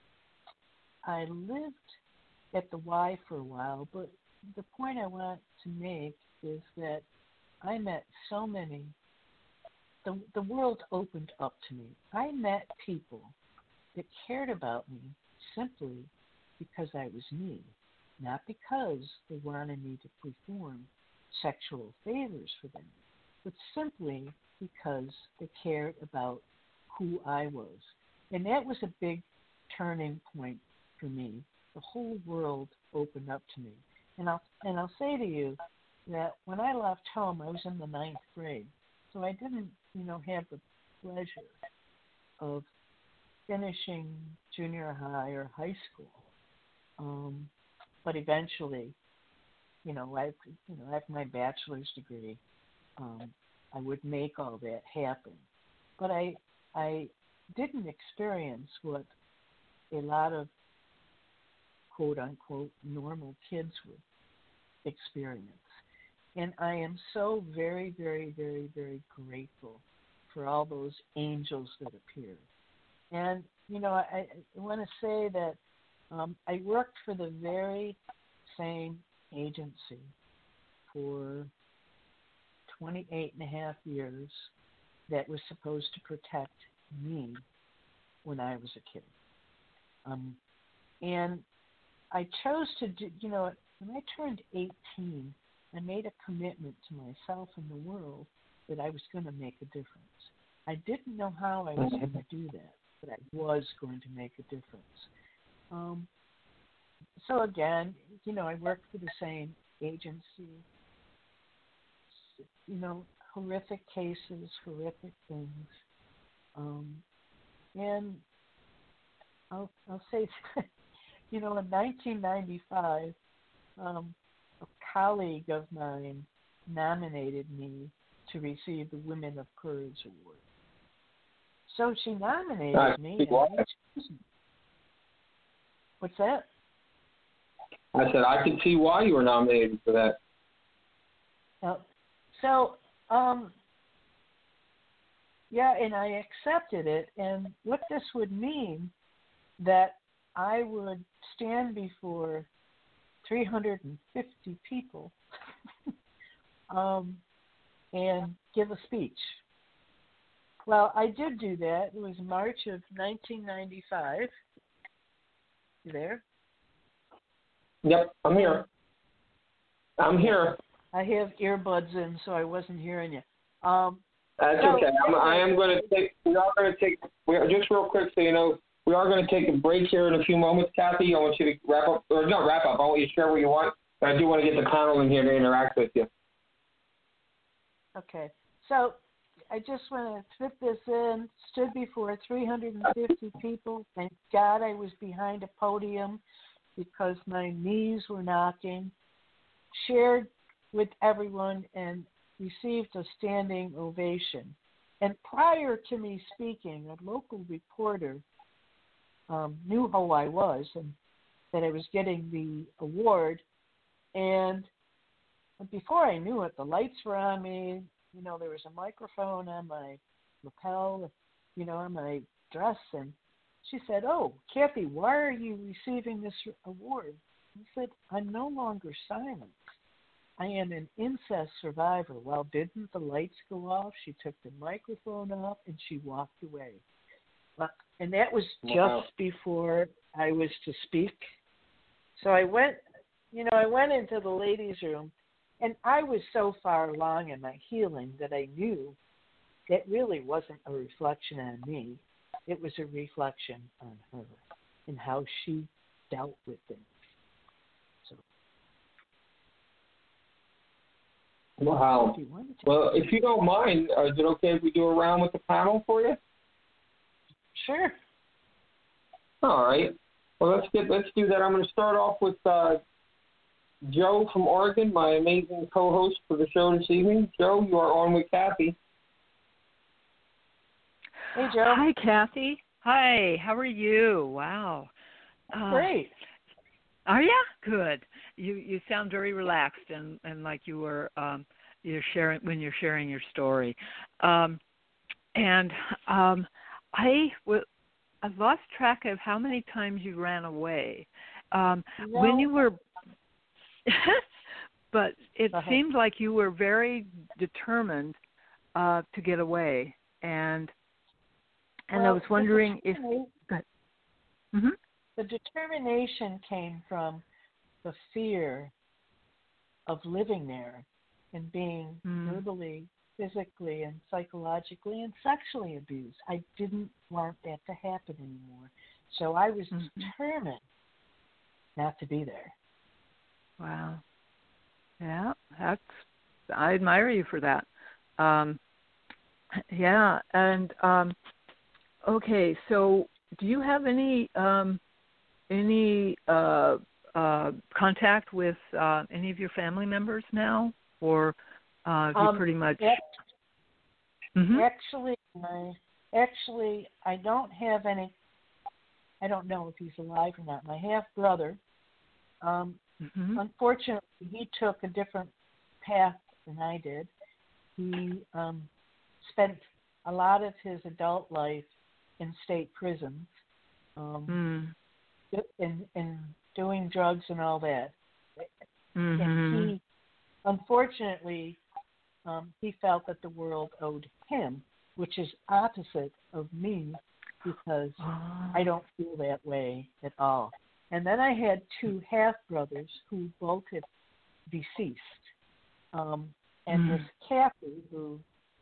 I lived at the Y for a while, but the point I want to make is that I met so many, the, the world opened up to me. I met people that cared about me simply because I was me, not because they wanted me to perform sexual favors for them, but simply because they cared about who I was. And that was a big turning point for me. The whole world opened up to me. And I'll, and I'll say to you that when I left home, I was in the ninth grade. So I didn't, you know, have the pleasure of finishing junior high or high school. Um, but eventually, you know, I, you know, I have my bachelor's degree. Um, I would make all that happen. But I, I didn't experience what a lot of quote unquote normal kids would experience. And I am so very, very, very, very grateful for all those angels that appeared. And, you know, I, I want to say that um, I worked for the very same agency for twenty-eight and a half years that was supposed to protect me when I was a kid. Um, and I chose to do, you know, when I turned eighteen, I made a commitment to myself and the world that I was going to make a difference. I didn't know how I was going to do that, but I was going to make a difference. Um, so again, you know, I worked for the same agency, you know, horrific cases, horrific things. Um, and I'll, I'll say, you know, in nineteen ninety-five, um, a colleague of mine nominated me to receive the Women of Courage Award. So she nominated uh, me. And I chose me. What's that? I said I could see why you were nominated for that. Uh, so, um, yeah, and I accepted it. And what this would mean that I would stand before three hundred fifty people um, and give a speech. Well, I did do that. It was March of nineteen ninety-five. You there? Yep, I'm here. I'm here. I have earbuds in, so I wasn't hearing you. Um, That's so, okay. I'm, I am going to take. We are going to take. We are, just real quick, so you know, we are going to take a break here in a few moments, Kathy. I want you to wrap up, or not wrap up. I want you to share what you want, but I do want to get the panel in here to interact with you. Okay. So I just want to fit this in. Stood before three hundred fifty people. Thank God I was behind a podium. because my knees were knocking, shared with everyone, and received a standing ovation. And prior to me speaking, a local reporter um, knew who I was and that I was getting the award. And before I knew it, the lights were on me. You know, there was a microphone on my lapel, you know, on my dress. And she said, "Oh, Kathy, why are you receiving this award?" I said, "I'm no longer silent. I am an incest survivor." Well, didn't the lights go off? She took the microphone off and she walked away. And that was just wow. before I was to speak. So I went, you know, I went into the ladies' room, and I was so far along in my healing that I knew it really wasn't a reflection on me. It was a reflection on her and how she dealt with things. So. Wow. If well, if you don't mind, uh, is it okay if we do a round with the panel for you? Sure. All right. Well, let's get let's do that. I'm going to start off with uh, Joe from Oregon, my amazing co-host for the show this evening. Joe, you are on with Kathy. Hey, Joe. Hi, Kathy. Hi. How are you? Wow. Uh, Great. Are you? Good. You you sound very relaxed and, and like you were um, you're sharing when you're sharing your story, um, and um, I w- I've lost track of how many times you ran away. Um, no. When you were, but it seemed like you were very determined uh, to get away, and and well, I was wondering if. Mm-hmm. The determination came from the fear of living there and being mm. verbally, physically, and psychologically and sexually abused. I didn't want that to happen anymore. So I was mm-hmm. determined not to be there. Wow. Yeah, that's, I admire you for that. Um, yeah, and um, okay, so do you have any um, any uh, uh, contact with uh, any of your family members now, or uh, have you um, pretty much? That, mm-hmm. Actually, my, actually, I don't have any. I don't know if he's alive or not. My half brother, um, mm-hmm. unfortunately, he took a different path than I did. He um, spent a lot of his adult life in state prisons. Um, mm. In, in doing drugs and all that. Mm-hmm. And he, unfortunately, um, he felt that the world owed him, which is opposite of me because oh. I don't feel that way at all. And then I had two half-brothers who both have deceased. Um, and mm. this Kathy, who,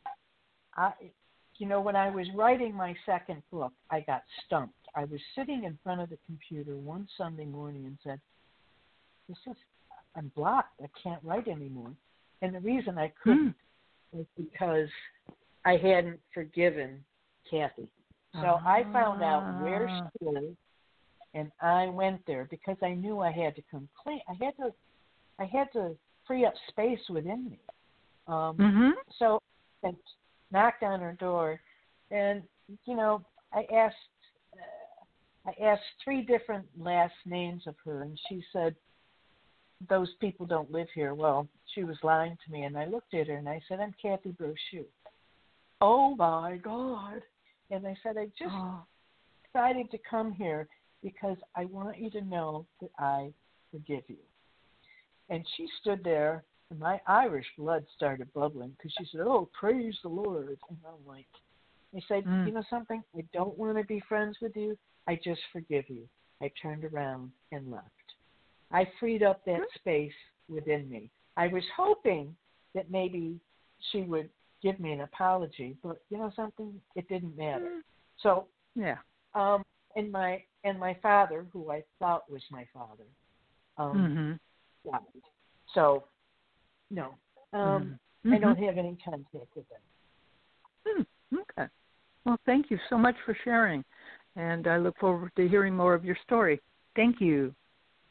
I, you know, when I was writing my second book, I got stumped. I was sitting in front of the computer one Sunday morning and said, "This is, I'm blocked. I can't write anymore." And the reason I couldn't mm. was because I hadn't forgiven Kathy. So uh, I found out where she lived, and I went there because I knew I had to come clean. I had to, I had to free up space within me. Um, mm-hmm. So I knocked on her door, and you know, I asked. I asked three different last names of her, and she said, "Those people don't live here." Well, she was lying to me, and I looked at her, and I said, "I'm Kathy Brochu." "Oh, my God." And I said, "I just oh. decided to come here because I want you to know that I forgive you." And she stood there, and my Irish blood started bubbling because she said, "Oh, praise the Lord." And I'm like, I said, mm. "You know something? I don't want to be friends with you. I just forgive you." I turned around and left. I freed up that space within me. I was hoping that maybe she would give me an apology, but you know something? It didn't matter. So, yeah. Um, and my and my father, who I thought was my father, um, mm-hmm. died. So, no, um, mm-hmm. I don't have any contact with them. Mm, okay. Well, thank you so much for sharing. And I look forward to hearing more of your story. Thank you.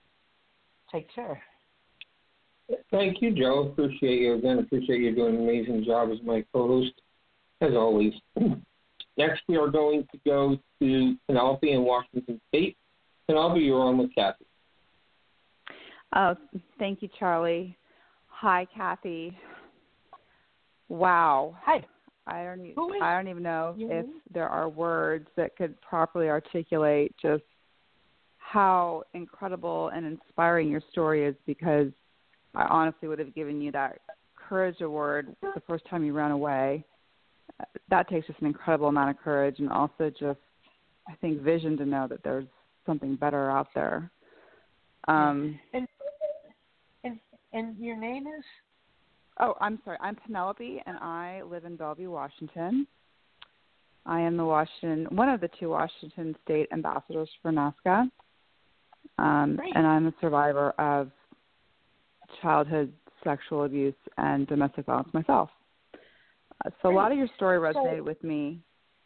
Take care. Thank you, Joe. Appreciate you again. Appreciate you doing an amazing job as my co-host, as always. Next, we are going to go to Penelope in Washington State. Penelope, you're on with Kathy. Oh, thank you, Charlie. Hi, Kathy. Wow. Hi. I don't. E- Who is I don't even know you? if there are words that could properly articulate just how incredible and inspiring your story is. Because I honestly would have given you that courage award the first time you ran away. That takes just an incredible amount of courage, and also just, I think, vision to know that there's something better out there. Um, and and and your name is? Oh, I'm sorry. I'm Penelope, and I live in Bellevue, Washington. I am the Washington, one of the two Washington State ambassadors for NAASCA, um, and I'm a survivor of childhood sexual abuse and domestic violence myself. Uh, so Great. A lot of your story resonated so, with me.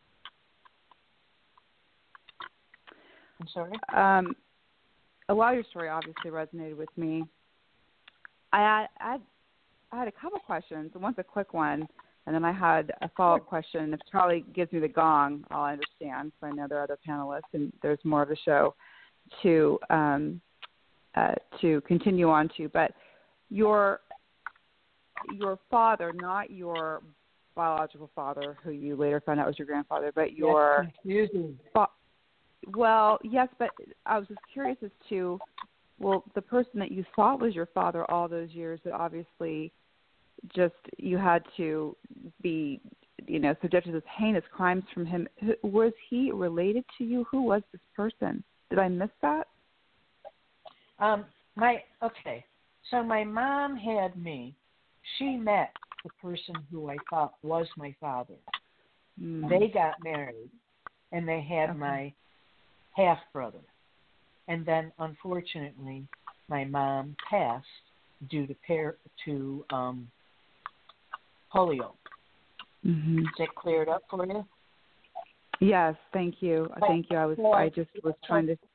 I'm sorry? Um, a lot of your story obviously resonated with me. I had, I had I had a couple questions. One's a quick one, and then I had a follow-up question. If Charlie gives me the gong, I'll understand, so I know there are other panelists, and there's more of the show to um, uh, to continue on to. But your your father, not your biological father, who you later found out was your grandfather, but your fa- well, yes, but I was just curious as to, well, the person that you thought was your father all those years, that obviously just you had to be, you know, subjected to this heinous crimes from him. Was he related to you? Who was this person? Did I miss that? Um, my okay. So my mom had me. She met the person who I thought was my father. Mm. They got married, and they had okay. my half brother. And then, unfortunately, my mom passed due to par- to um, polio. Mm-hmm. Is that cleared up for you? Yes, thank you. But, thank you. I was well, I just was trying to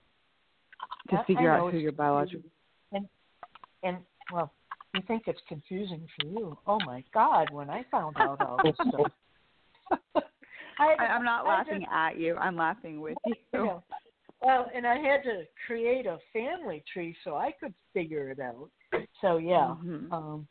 to figure out who your biological. And and well, you think it's confusing for you? Oh my God! When I found out all this stuff, I, I'm not laughing just, at you. I'm laughing with you. Yeah. Well, and I had to create a family tree so I could figure it out. So yeah. Mm-hmm. Um,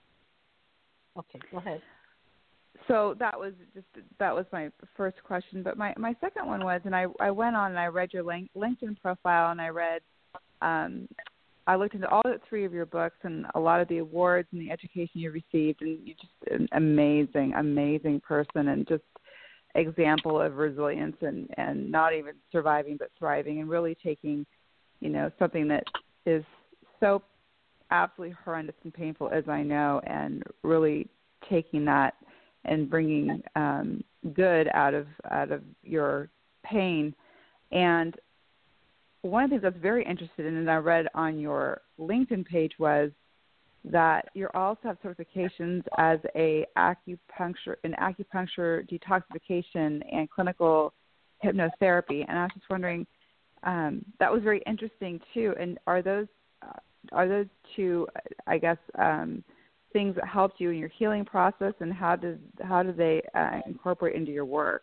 okay, go ahead. So that was just that was my first question, but my, my second one was, and I, I went on and I read your LinkedIn profile, and I read, um, I looked into all the three of your books and a lot of the awards and the education you received, and you're just an amazing, amazing person, and just example of resilience and, and not even surviving but thriving, and really taking, you know, something that is so absolutely horrendous and painful as I know, and really taking that and bringing um, good out of out of your pain. And one of the things I was very interested in, and I read on your LinkedIn page, was that you also have certifications as a acupuncture, in acupuncture detoxification and clinical hypnotherapy. And I was just wondering, um, that was very interesting too. And are those uh, are those two, I guess, um, things that helped you in your healing process, and how did how do they uh, incorporate into your work?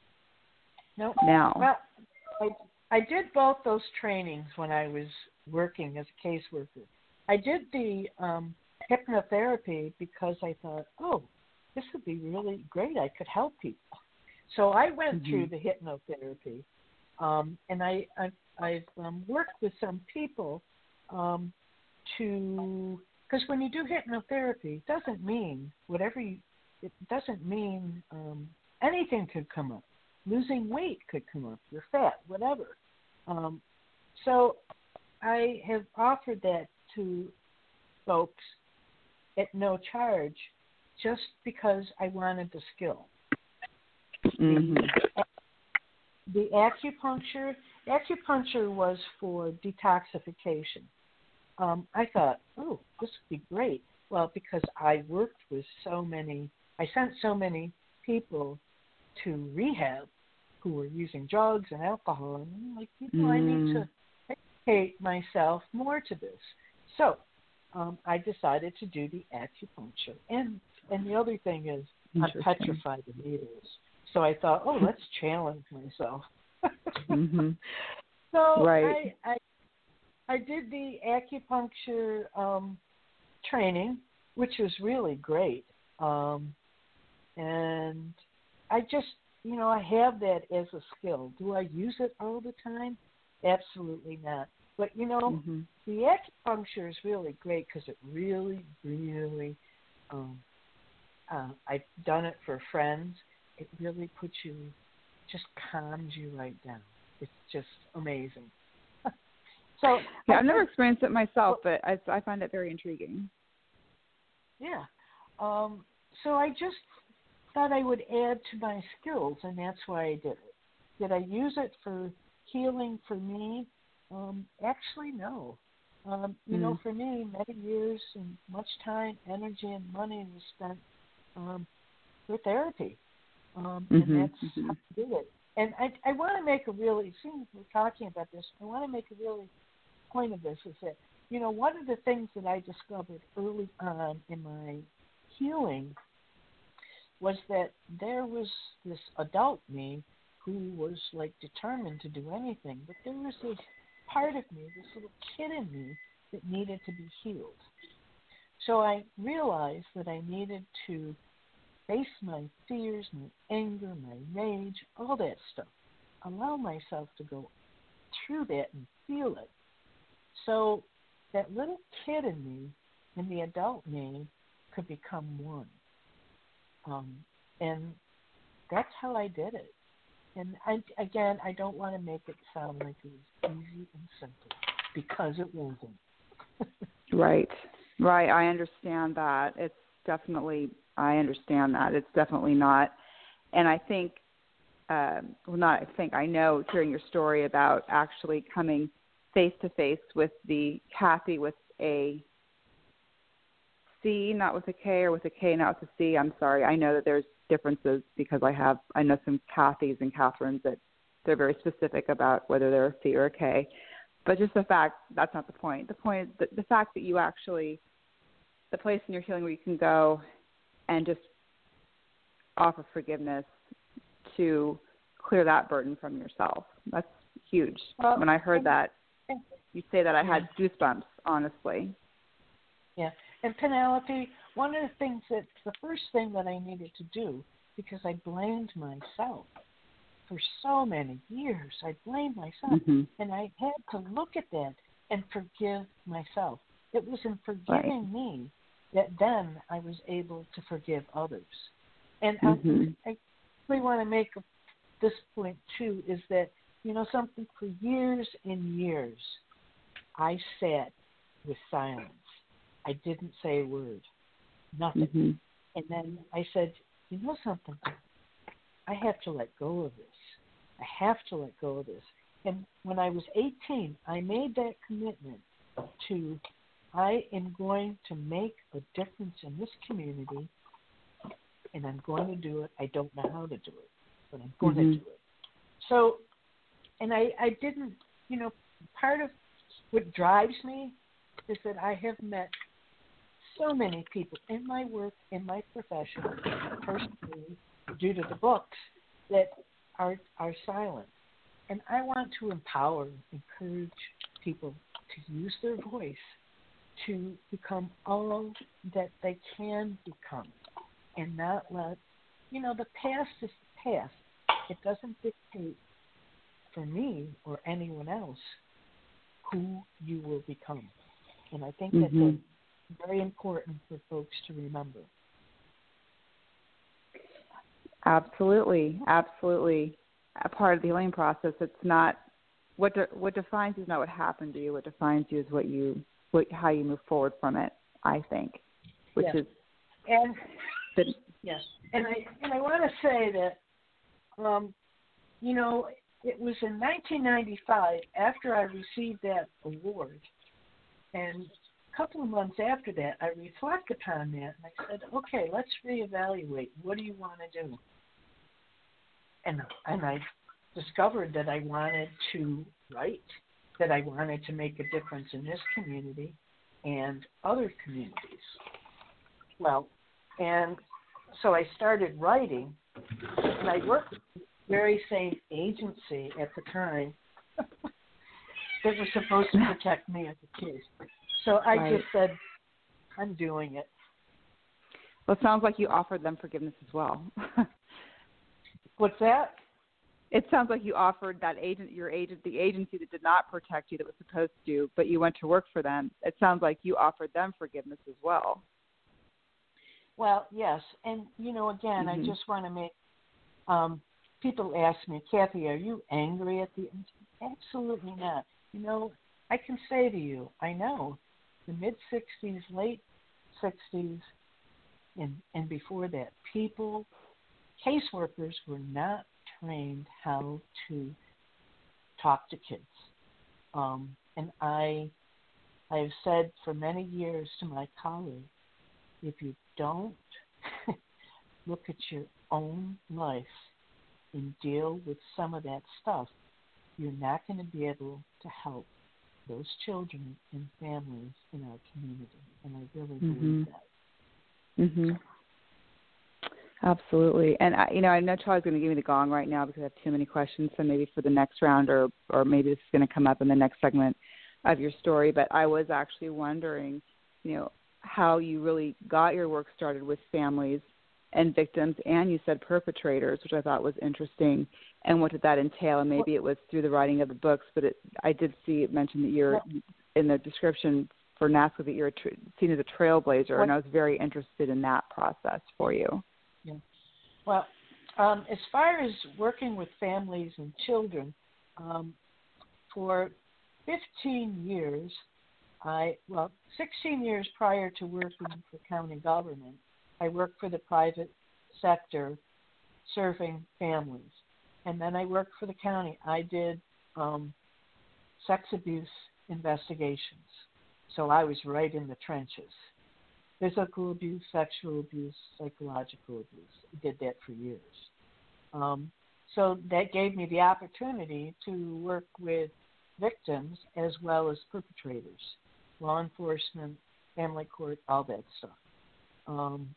No, now. Well, I, I did both those trainings when I was working as a caseworker. I did the um, hypnotherapy because I thought, oh, this would be really great. I could help people. So I went mm-hmm. through the hypnotherapy, um, and I, I, I've um, worked with some people um, to, because when you do hypnotherapy, it doesn't mean whatever you, it doesn't mean um, anything could come up. Losing weight could come up, your fat, whatever. Um, so I have offered that to folks at no charge, just because I wanted the skill. Mm-hmm. The, the acupuncture, acupuncture was for detoxification. Um, I thought, oh, this would be great. Well, because I worked with so many, I sent so many people to rehab who were using drugs and alcohol, and I'm like, you know, mm. I need to, dedicate myself more to this. So um, I decided to do the acupuncture. And and the other thing is I'm petrified of needles. So I thought, oh, let's challenge myself. mm-hmm. So right. I, I I did the acupuncture um, training, which was really great. Um, and I just, you know, I have that as a skill. Do I use it all the time? Absolutely not. But, you know, mm-hmm. the acupuncture is really great because it really, really, um, uh, I've done it for friends. It really puts you, just calms you right down. It's just amazing. so yeah, I I've never just, experienced it myself, but I, I find it very intriguing. Yeah. Um, so I just thought I would add to my skills, and that's why I did it. Did I use it for healing for me? Um, actually, no. Um, you mm. know, for me, many years and much time, energy, and money was spent um, for therapy. Um, mm-hmm. And that's mm-hmm. how I did it. And I, I want to make a really, since we're talking about this, I want to make a really point of this is that, you know, one of the things that I discovered early on in my healing was that there was this adult me who was like determined to do anything, but there was this part of me, this little kid in me that needed to be healed. So I realized that I needed to face my fears, my anger, my rage, all that stuff. Allow myself to go through that and feel it. So that little kid in me and the adult me could become one. Um, and that's how I did it. And I, again, I don't want to make it sound like it was easy and simple, because it wasn't. Right. Right. I understand that. It's definitely, I understand that. It's definitely not. And I think, um, well, not I think, I know, hearing your story about actually coming face to face with the Kathy with a C, not with a K, or with a K, not with a C. I'm sorry. I know that there's differences because I have, I know some Kathys and Catherines that they're very specific about whether they're a C or a K. But just the fact, that's not the point. The point is the, the fact that you actually, the place in your healing where you can go and just offer forgiveness to clear that burden from yourself. That's huge. Well, when I heard that, you say that, I had goosebumps, honestly. Yeah. And Penelope, one of the things that, the first thing that I needed to do, because I blamed myself for so many years, I blamed myself, mm-hmm. and I had to look at that and forgive myself. It was in forgiving right. me that then I was able to forgive others. And mm-hmm. I, I really want to make this point, too, is that, you know, something for years and years, I sat with silence. I didn't say a word, nothing. Mm-hmm. And then I said, you know something? I have to let go of this. I have to let go of this. And when I was eighteen, I made that commitment to, I am going to make a difference in this community, and I'm going to do it. I don't know how to do it, but I'm going mm-hmm. to do it. So, and I, I didn't, you know, part of what drives me is that I have met so many people in my work, in my profession, personally, due to the books, that are are silent. And I want to empower, encourage people to use their voice to become all that they can become, and not let, you know, the past is the past. It doesn't dictate for me or anyone else who you will become. And I think mm-hmm. that that's very important for folks to remember. Absolutely, absolutely. A part of the healing process. It's not what de- what defines you is not what happened to you. What defines you is what you what how you move forward from it. I think, which yes. is and the, yes, and I and I want to say that, um, you know, it was in nineteen ninety-five after I received that award, and a couple of months after that, I reflected upon that and I said, okay, let's reevaluate. What do you want to do? And and I discovered that I wanted to write, that I wanted to make a difference in this community and other communities. Well, and so I started writing, and I worked with the very same agency at the time that was supposed to protect me as a kid. So I Right. just said, I'm doing it. Well, it sounds like you offered them forgiveness as well. What's that? It sounds like you offered that agent, your agent, the agency that did not protect you that was supposed to, but you went to work for them. It sounds like you offered them forgiveness as well. Well, yes. And, you know, again, Mm-hmm. I just want to make um, people ask me, Kathy, are you angry at the Absolutely not. You know, I can say to you, I know the mid-sixties, late sixties, and, and before that, people, caseworkers were not trained how to talk to kids. Um, and I, I've said for many years to my colleagues, if you don't look at your own life and deal with some of that stuff, you're not going to be able to help those children and families in our community. And I really Mm-hmm. believe that. Mm-hmm. Absolutely. And, I, you know, I know Charlie's going to give me the gong right now because I have too many questions, so maybe for the next round or, or maybe this is going to come up in the next segment of your story. But I was actually wondering, you know, how you really got your work started with families and victims, and you said perpetrators, which I thought was interesting. And what did that entail? And maybe it was through the writing of the books, but it, I did see it mentioned that you're, in the description for NAASCA, that you're tra- seen as a trailblazer, and I was very interested in that process for you. Yeah. Well, um, as far as working with families and children, um, for fifteen years, I, well, sixteen years prior to working for county government, I worked for the private sector serving families. And then I worked for the county. I did um, sex abuse investigations. So I was right in the trenches. Physical abuse, sexual abuse, psychological abuse. I did that for years. Um, so that gave me the opportunity to work with victims as well as perpetrators, law enforcement, family court, all that stuff. Um,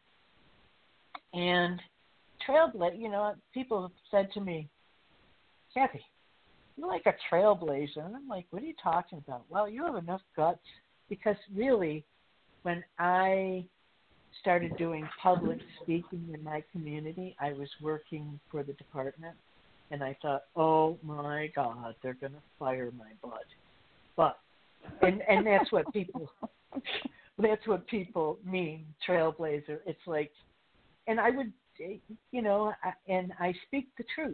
and trailblazer, you know, people have said to me, Kathy, you're like a trailblazer. And I'm like, what are you talking about? Well, you have enough guts, because really, when I started doing public speaking in my community, I was working for the department, and I thought, oh my God, they're going to fire my butt. But, and, and that's what people, that's what people mean, trailblazer. It's like, and I would, you know, I, and I speak the truth,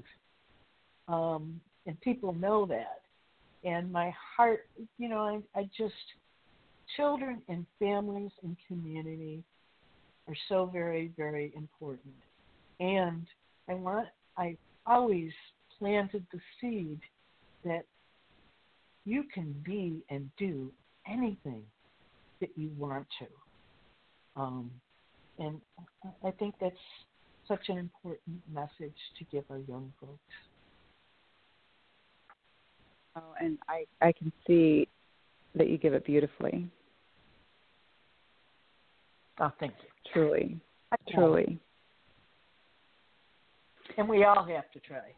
um, and people know that. And my heart, you know, I, I just, children and families and community are so very, very important. And I want, I always planted the seed that you can be and do anything that you want to. Um, and I think that's such an important message to give our young folks. Oh, and I, I can see that you give it beautifully. Oh, thank you. Truly, truly. And we all have to try.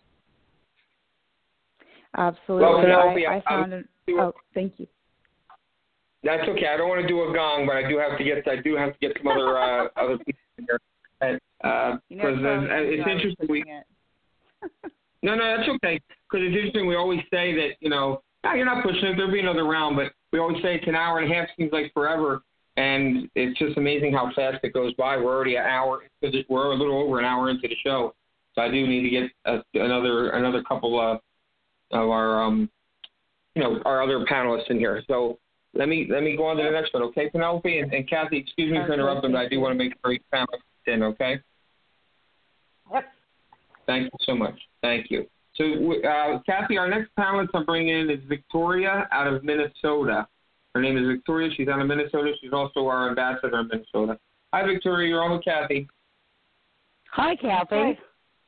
Absolutely. Well, Penelope, I, I I- found an, oh, thank you. That's okay. I don't want to do a gong, but I do have to get I do have to get some other uh, other people in here. And, uh, You know, because Charlie, uh, it's I was interesting. We, pushing it. no, no, that's okay. Because it's interesting. We always say that, you know, no, you're not pushing it. There'll be another round, but we always say it's an hour and a half. Seems like forever, and it's just amazing how fast it goes by. We're already an hour. We're a little over an hour into the show, so I do need to get a, another another couple uh, of our um, you know, our other panelists in here. So. Let me let me go on to the next one, okay, Penelope? And, and Kathy, excuse me for interrupting, but I do want to make sure each panelist is in, okay? Yep. Thank you so much. Thank you. So, uh, Kathy, our next panelist I'm bringing in is Victoria out of Minnesota. Her name is Victoria. She's out of Minnesota. She's also our ambassador in Minnesota. Hi, Victoria. You're on with Kathy. Hi, Kathy. Hi.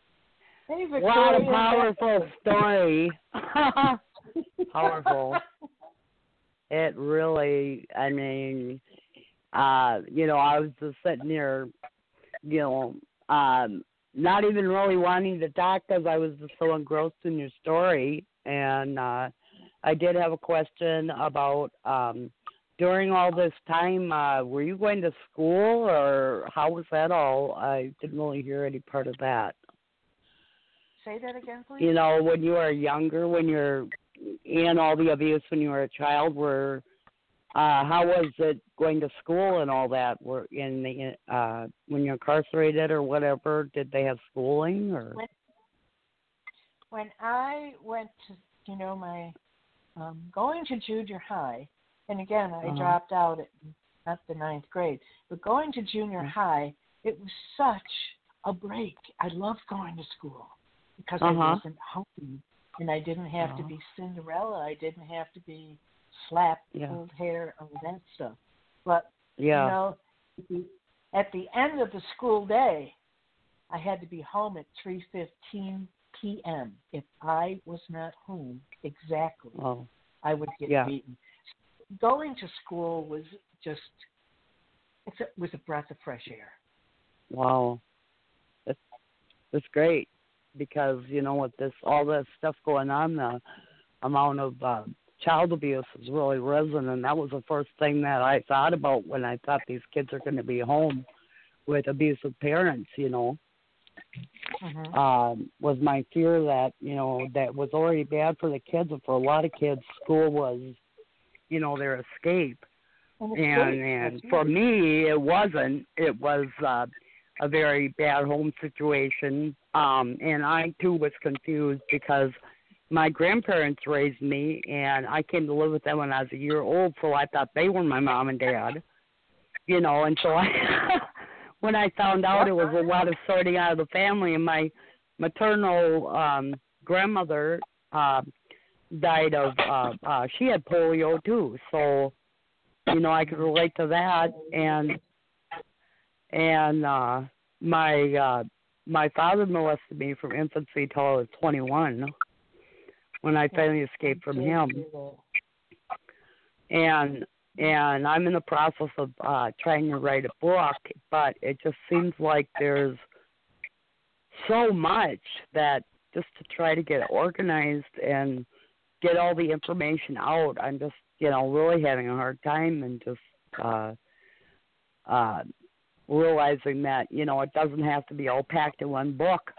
Hey, Victoria. What a powerful story. Powerful. It really, I mean, uh, you know, I was just sitting there, you know, um, not even really wanting to talk because I was just so engrossed in your story. And uh, I did have a question about um, during all this time, uh, were you going to school or how was that all? I didn't really hear any part of that. Say that again, please. You know, when you were younger, when you're in all the abuse when you were a child, were uh, how was it going to school and all that? Were in the uh, when you're incarcerated or whatever? Did they have schooling or? When, when I went to, you know, my um, going to junior high, and again I uh-huh. dropped out at not the ninth grade, but going to junior uh-huh. high, it was such a break. I loved going to school because uh-huh. I wasn't home. And I didn't have oh. to be Cinderella. I didn't have to be slapped, yeah. pulled hair, all that stuff. But, yeah. you know, at the end of the school day, I had to be home at three fifteen p.m. If I was not home exactly, oh. I would get yeah. beaten. Going to school was just, it was a breath of fresh air. Wow. That's, that's great. Because, you know, with this all this stuff going on, the amount of uh, child abuse has really risen, and that was the first thing that I thought about when I thought these kids are going to be home with abusive parents, you know, mm-hmm. um, was my fear that, you know, that was already bad for the kids, and for a lot of kids, school was, you know, their escape. And, and, and for me, it wasn't. It was uh, a very bad home situation. Um, and I, too, was confused because my grandparents raised me, and I came to live with them when I was a year old, so I thought they were my mom and dad, you know, and so I, when I found out it was a lot of sorting out of the family, and my maternal um, grandmother uh, died of, uh, uh, she had polio, too, so, you know, I could relate to that, and, and uh, my, uh, my father molested me from infancy till I was twenty-one when I finally escaped from him. And and I'm in the process of uh, trying to write a book, but it just seems like there's so much that just to try to get organized and get all the information out, I'm just, you know, really having a hard time and just uh, uh, realizing that, you know, it doesn't have to be all packed in one book.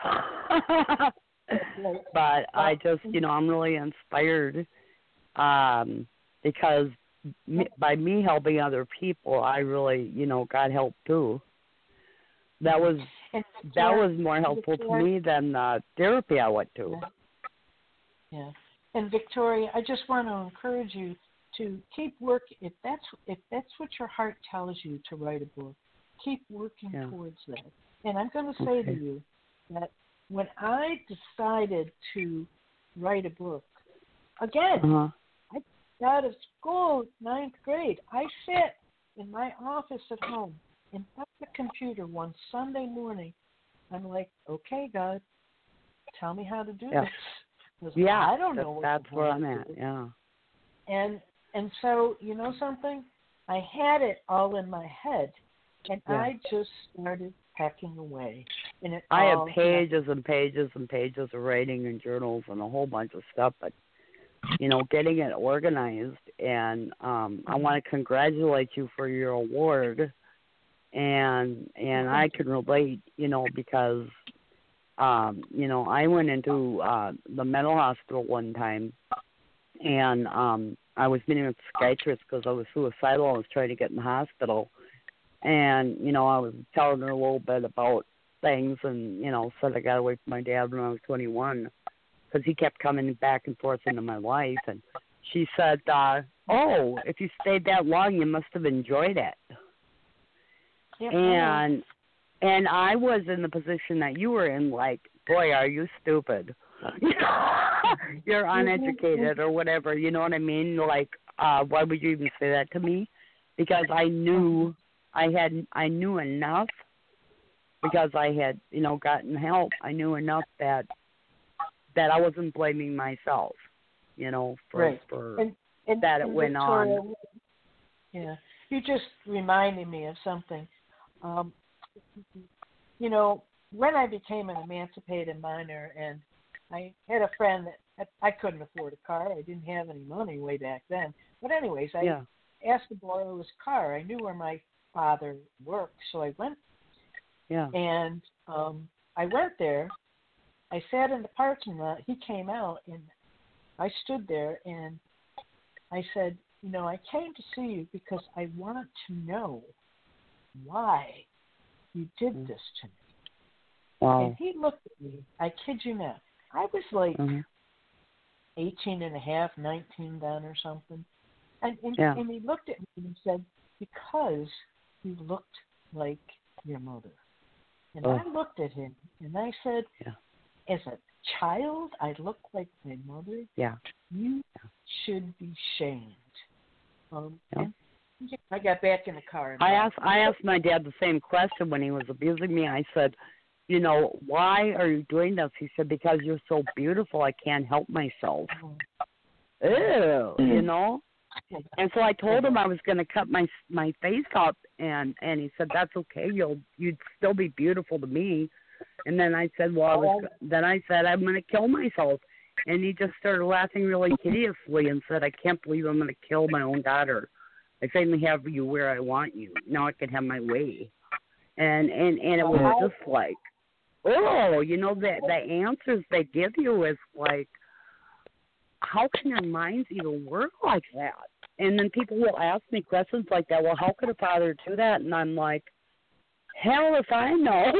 But I just, you know, I'm really inspired um, because me, by me helping other people, I really, you know, got help too. That was that was more helpful to me than uh, therapy I went to. Yeah. And Victoria, I just want to encourage you to keep working. If that's if that's what your heart tells you to write a book, keep working yeah. towards that. And I'm going to say okay. to you that when I decided to write a book, again, uh-huh. I got out of school, ninth grade. I sat in my office at home in front of the computer one Sunday morning. I'm like, okay, God, tell me how to do yeah. this. Yeah, I don't know what that's where I'm at. Yeah. And and so, you know something? I had it all in my head. And yeah. I just started packing away. And it I all, have pages and pages and pages of writing and journals and a whole bunch of stuff, but, you know, getting it organized. And um, I want to congratulate you for your award. And and I can relate, you know, because, um, you know, I went into uh, the mental hospital one time, and um, I was meeting with a psychiatrist because I was suicidal. I was trying to get in the hospital. And, you know, I was telling her a little bit about things and, you know, said I got away from my dad when I was twenty-one because he kept coming back and forth into my life. And she said, uh, oh, if you stayed that long, you must have enjoyed it. Yeah. And and I was in the position that you were in, like, boy, are you stupid. You're uneducated or whatever, you know what I mean? Like, uh, why would you even say that to me? Because I knew... I had I knew enough because I had, you know, gotten help. I knew enough that that I wasn't blaming myself, you know, for right. for and and, that it and went Victoria, on. Yeah, you just reminded me of something. Um, you know, when I became an emancipated minor, and I had a friend that I couldn't afford a car. I didn't have any money way back then. But anyways, I Yeah. asked to borrow his car. I knew where my father worked, so I went. Yeah. And um, I went there. I sat in the parking lot. He came out, and I stood there, and I said, you know, I came to see you because I want to know why you did this to me. Wow. And he looked at me. I kid you not. I was like mm-hmm. eighteen and a half, nineteen then or something. And, and, yeah. and he looked at me and said, because you looked like your mother. And oh. I looked at him, and I said, yeah. as a child, I look like my mother. Yeah. You yeah. should be shamed. Um, yeah. and I got back in the car. And I asked I asked my dad the same question when he was abusing me. I said, you know, why are you doing this? He said, because you're so beautiful, I can't help myself. Mm-hmm. Ew, mm-hmm. you know? And so I told him I was going to cut my my face up, and, and he said, that's okay. You'll you'd still be beautiful to me. And then I said, well, I was, then I said, I'm going to kill myself. And he just started laughing really hideously and said, I can't believe I'm going to kill my own daughter. I finally have you where I want you. Now I can have my way. And and, and it was just like, oh, you know, the, the answers they give you is like, how can your minds even work like that? And then people will ask me questions like that. Well, how could a father do that? And I'm like, hell if I know.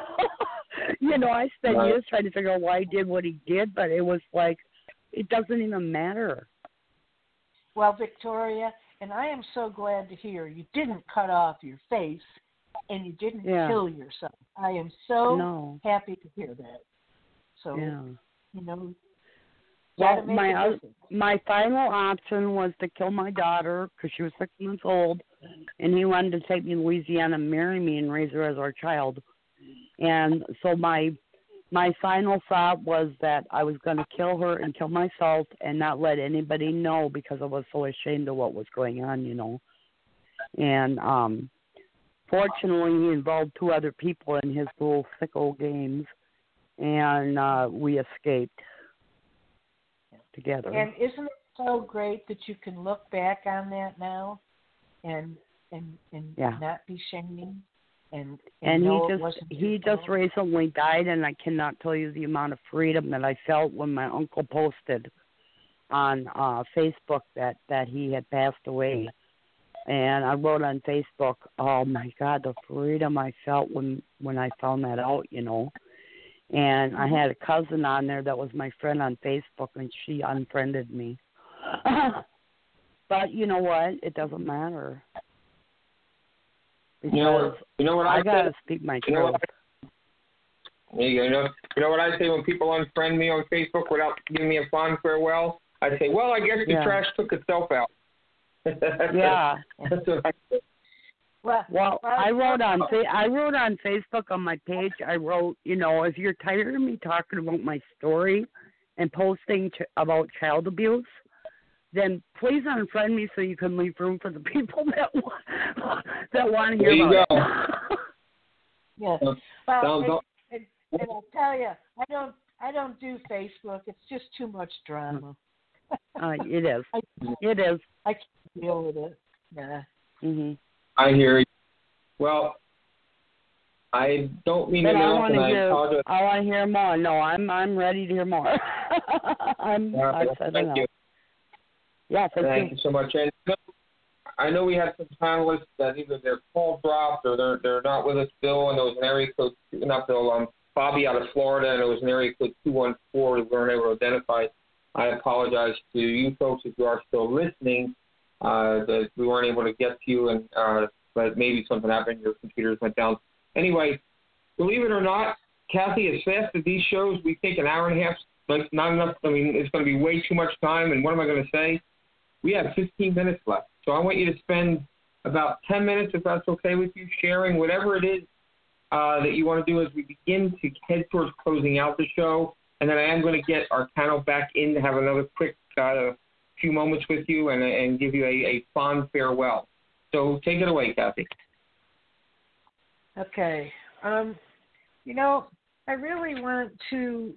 You know, I spent right. years trying to figure out why he did what he did, but it was like, it doesn't even matter. Well, Victoria, and I am so glad to hear you didn't cut off your face and you didn't yeah. kill yourself. I am so no. happy to hear that. So, yeah. you know, well, my uh, my final option was to kill my daughter because she was six months old, and he wanted to take me to Louisiana and marry me and raise her as our child. And so my my final thought was that I was going to kill her and kill myself and not let anybody know because I was so ashamed of what was going on, you know. And um, fortunately, he involved two other people in his little sicko games, and uh, we escaped together. And isn't it so great that you can look back on that now and and and yeah. not be shamed? And, and, and he just he just recently died, and I cannot tell you the amount of freedom that I felt when my uncle posted on uh, Facebook that, that he had passed away. And I wrote on Facebook, oh my God, the freedom I felt when when I found that out, you know. And I had a cousin on there that was my friend on Facebook, and she unfriended me. But you know what? It doesn't matter. Because you know what, you know what I, I gotta say? speak my truth. You know what I, there you go. You know, you know what I say when people unfriend me on Facebook without giving me a fond farewell? I say, well, I guess the yeah. trash took itself out. yeah. That's what I say. Well, well, I wrote on I wrote on Facebook on my page. I wrote, you know, if you're tired of me talking about my story and posting ch- about child abuse, then please unfriend me so you can leave room for the people that want, that want to hear there you about go. it. Yes. Well, and, and, and I'll tell you, I don't I don't do Facebook. It's just too much drama. uh, it is. I, it is. I can't deal with it. Yeah. Mhm. I hear you. Well, I don't mean but to I know, want and to I hear. apologize. I want to hear more. No, I'm I'm ready to hear more. I'm. Uh, I said thank enough. you. Yeah, thank, thank you. you so much. And I know we had some panelists that either their call dropped or they're they're not with us still, and there was an area code, not Bill, um, Bobby out of Florida, and there was an area code two one four we weren't able to identify. I apologize to you folks if you are still listening, uh, that we weren't able to get to you, and uh, but maybe something happened, your computers went down. Anyway, believe it or not, Kathy, as fast as these shows, we take an hour and a half, like not enough, I mean, it's going to be way too much time, and what am I going to say? We have fifteen minutes left. So I want you to spend about ten minutes, if that's okay with you, sharing whatever it is uh, that you want to do as we begin to head towards closing out the show. And then I am going to get our panel back in to have another quick uh, few moments with you and, and give you a, a fond farewell. So take it away, Kathy. Okay. Um, you know, I really want to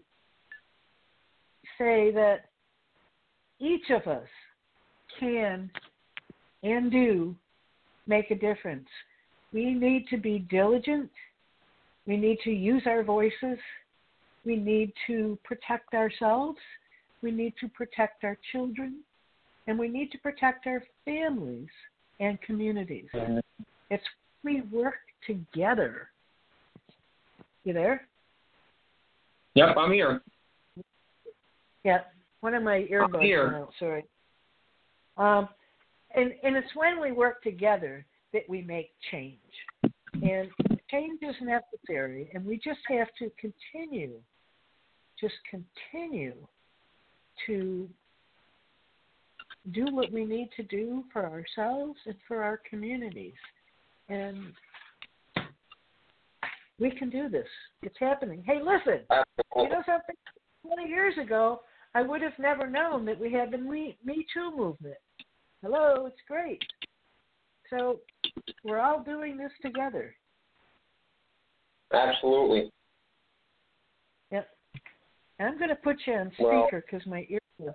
say that each of us can and do make a difference. We need to be diligent. We need to use our voices. We need to protect ourselves. We need to protect our children. And we need to protect our families and communities. It's we work together. You there? Yep, I'm here. Yeah, one of my earbuds here. went out, sorry. Um, and, and it's when we work together that we make change. And change is necessary, and we just have to continue, just continue to do what we need to do for ourselves and for our communities. And we can do this. It's happening. Hey, listen, you know something? twenty years ago, I would have never known that we had the Me, Me Too movement. Hello, it's great. So we're all doing this together. Absolutely. Yep. And I'm going to put you on Well, speaker because my ears.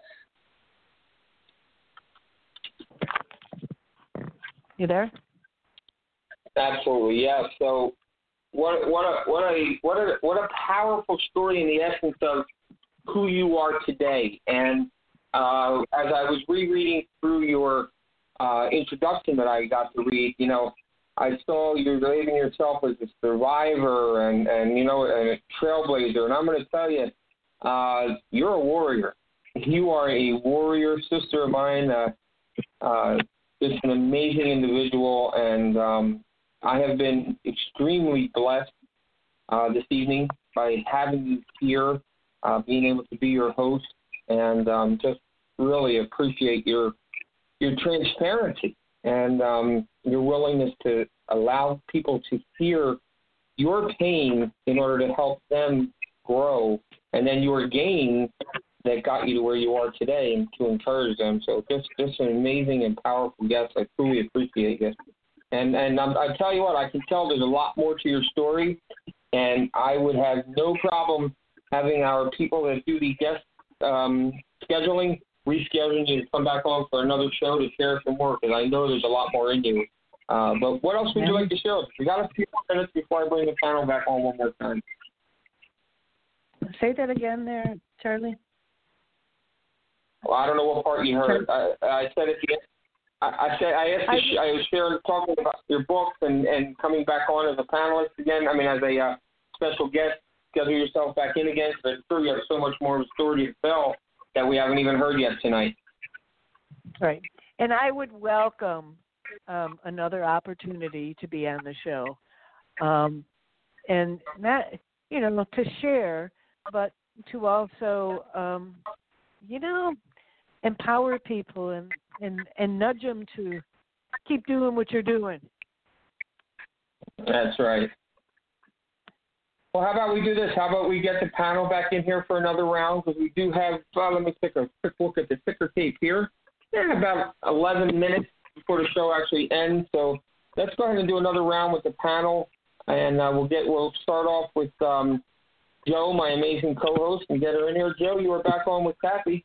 You there? Absolutely, yeah. So, what what a what a what a what a powerful story in the essence of who you are today. And uh, as I was rereading through your uh, introduction that I got to read, you know, I saw you're labeling yourself as a survivor and and you know and a trailblazer. And I'm going to tell you, uh, you're a warrior. You are a warrior, sister of mine. Uh, uh, just an amazing individual, and um, I have been extremely blessed uh, this evening by having you here, uh, being able to be your host, and um, just really appreciate your your transparency and um, your willingness to allow people to hear your pain in order to help them grow, and then your gain that got you to where you are today and to encourage them. So just, just an amazing and powerful guest. I truly appreciate you. And and um, I tell you what, I can tell there's a lot more to your story, and I would have no problem having our people that do the guest um, scheduling, rescheduling you to come back on for another show to share some more, because I know there's a lot more in you. Uh, but what else would you like to share? We got a few more minutes before I bring the panel back on one more time. Say that again there, Charlie. Well, I don't know what part you heard. I, I said at the end, I, I said I asked. You, I, I was sharing, talking about your books and, and coming back on as a panelist again. I mean, as a uh, special guest, schedule yourself back in again. But I'm sure you have so much more of a story to tell that we haven't even heard yet tonight. Right, and I would welcome um, another opportunity to be on the show, um, and that you know to share, but to also um, you know. empower people and, and, and nudge them to keep doing what you're doing. That's right. Well, how about we do this? How about we get the panel back in here for another round? Because we do have, uh, let me take a quick look at the ticker tape here. Yeah, about eleven minutes before the show actually ends. So let's go ahead and do another round with the panel. And uh, we'll get, we'll start off with um, Jo, my amazing co-host, and get her in here. Jo, you are back on with Kathy.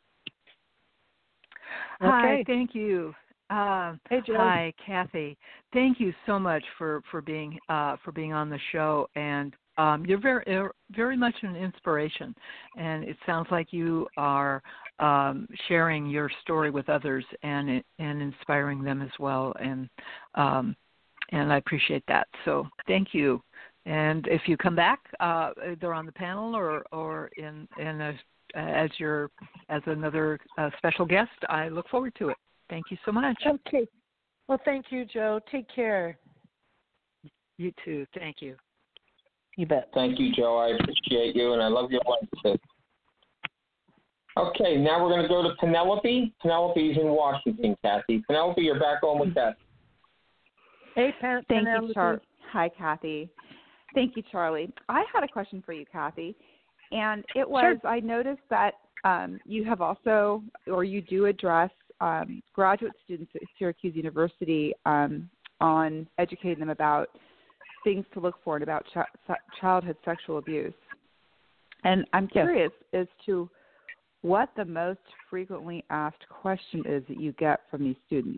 Okay. Hi, thank you. Uh, Hey, Jo. hi, Kathy. Thank you so much for for being uh, for being on the show, and um, you're very er, very much an inspiration. And it sounds like you are um, sharing your story with others and and inspiring them as well. And um, and I appreciate that. So thank you. And if you come back, uh, either on the panel or or in in a as your as another uh, special guest, I look forward to it. Thank you so much. Okay. Well, thank you, Jo. Take care. You too. Thank you. You bet. Thank you, Jo. I appreciate you, and I love your life. Okay, now we're going to go to Penelope. Penelope's in Washington, Kathy. Penelope, you're back on with Kathy. Hey, Pen- Thank Penelope. you, Char- Hi, Kathy. Thank you, Charlie. I had a question for you, Kathy, and it was Sure. I noticed that um, you have also, or you do address um, graduate students at Syracuse University um, on educating them about things to look for and about ch- childhood sexual abuse. And I'm curious yes. as to what the most frequently asked question is that you get from these students,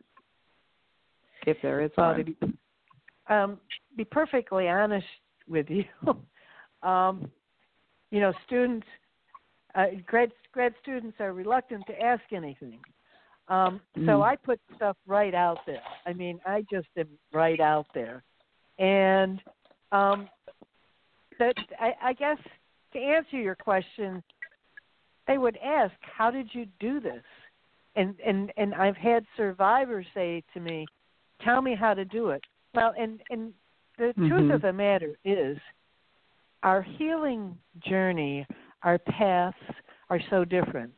if there is well, one. To be, um, be perfectly honest with you, um, you know, students, uh, grad grad students are reluctant to ask anything. Um, mm. So I put stuff right out there. I mean, I just am right out there, and um, that I, I guess to answer your question, they would ask, "How did you do this?" And and and I've had survivors say to me, "Tell me how to do it." Well, and and the mm-hmm. truth of the matter is, our healing journey, our paths are so different.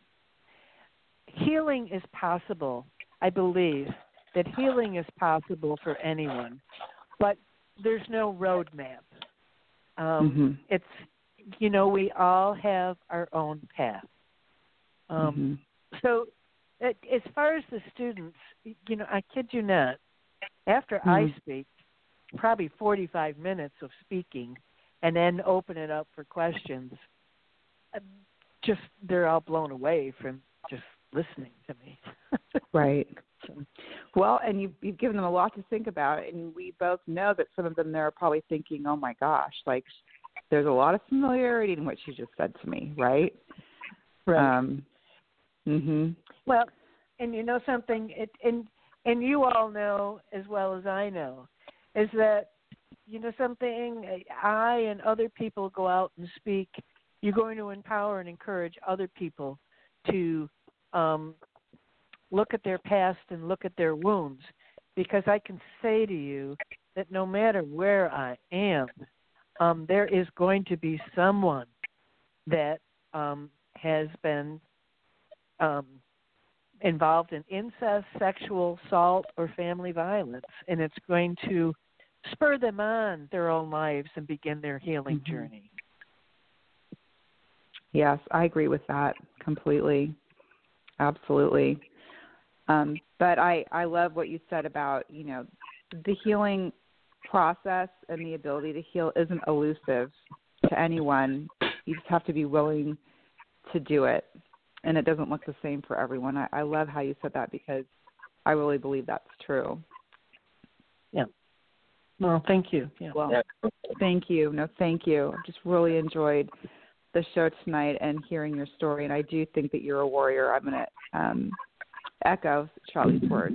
Healing is possible. I believe that healing is possible for anyone, but there's no roadmap. Um, mm-hmm. It's, you know, we all have our own path. Um, mm-hmm. So it, as far as the students, you know, I kid you not, after mm-hmm. I speak, probably forty-five minutes of speaking, and then open it up for questions, just they're all blown away from just listening to me. Right. So, well, and you've, you've given them a lot to think about, and we both know that some of them there are probably thinking, oh, my gosh, like there's a lot of familiarity in what she just said to me, right? Right. Um, mm-hmm. Well, and you know something, it, and, and you all know as well as I know, is that, you know something, I and other people go out and speak, you're going to empower and encourage other people to um, look at their past and look at their wounds, because I can say to you that no matter where I am, um, there is going to be someone that um, has been um, involved in incest, sexual assault, or family violence, and it's going to spur them on their own lives and begin their healing mm-hmm. journey. Yes, I agree with that completely. Absolutely. Um, but I, I love what you said about, you know, the healing process and the ability to heal isn't elusive to anyone. You just have to be willing to do it. And it doesn't look the same for everyone. I, I love how you said that, because I really believe that's true. Yeah. Well, thank you. Yeah. Well, thank you. No, thank you. I've just really enjoyed the show tonight and hearing your story, and I do think that you're a warrior. I'm going to um, echo Charlie's words.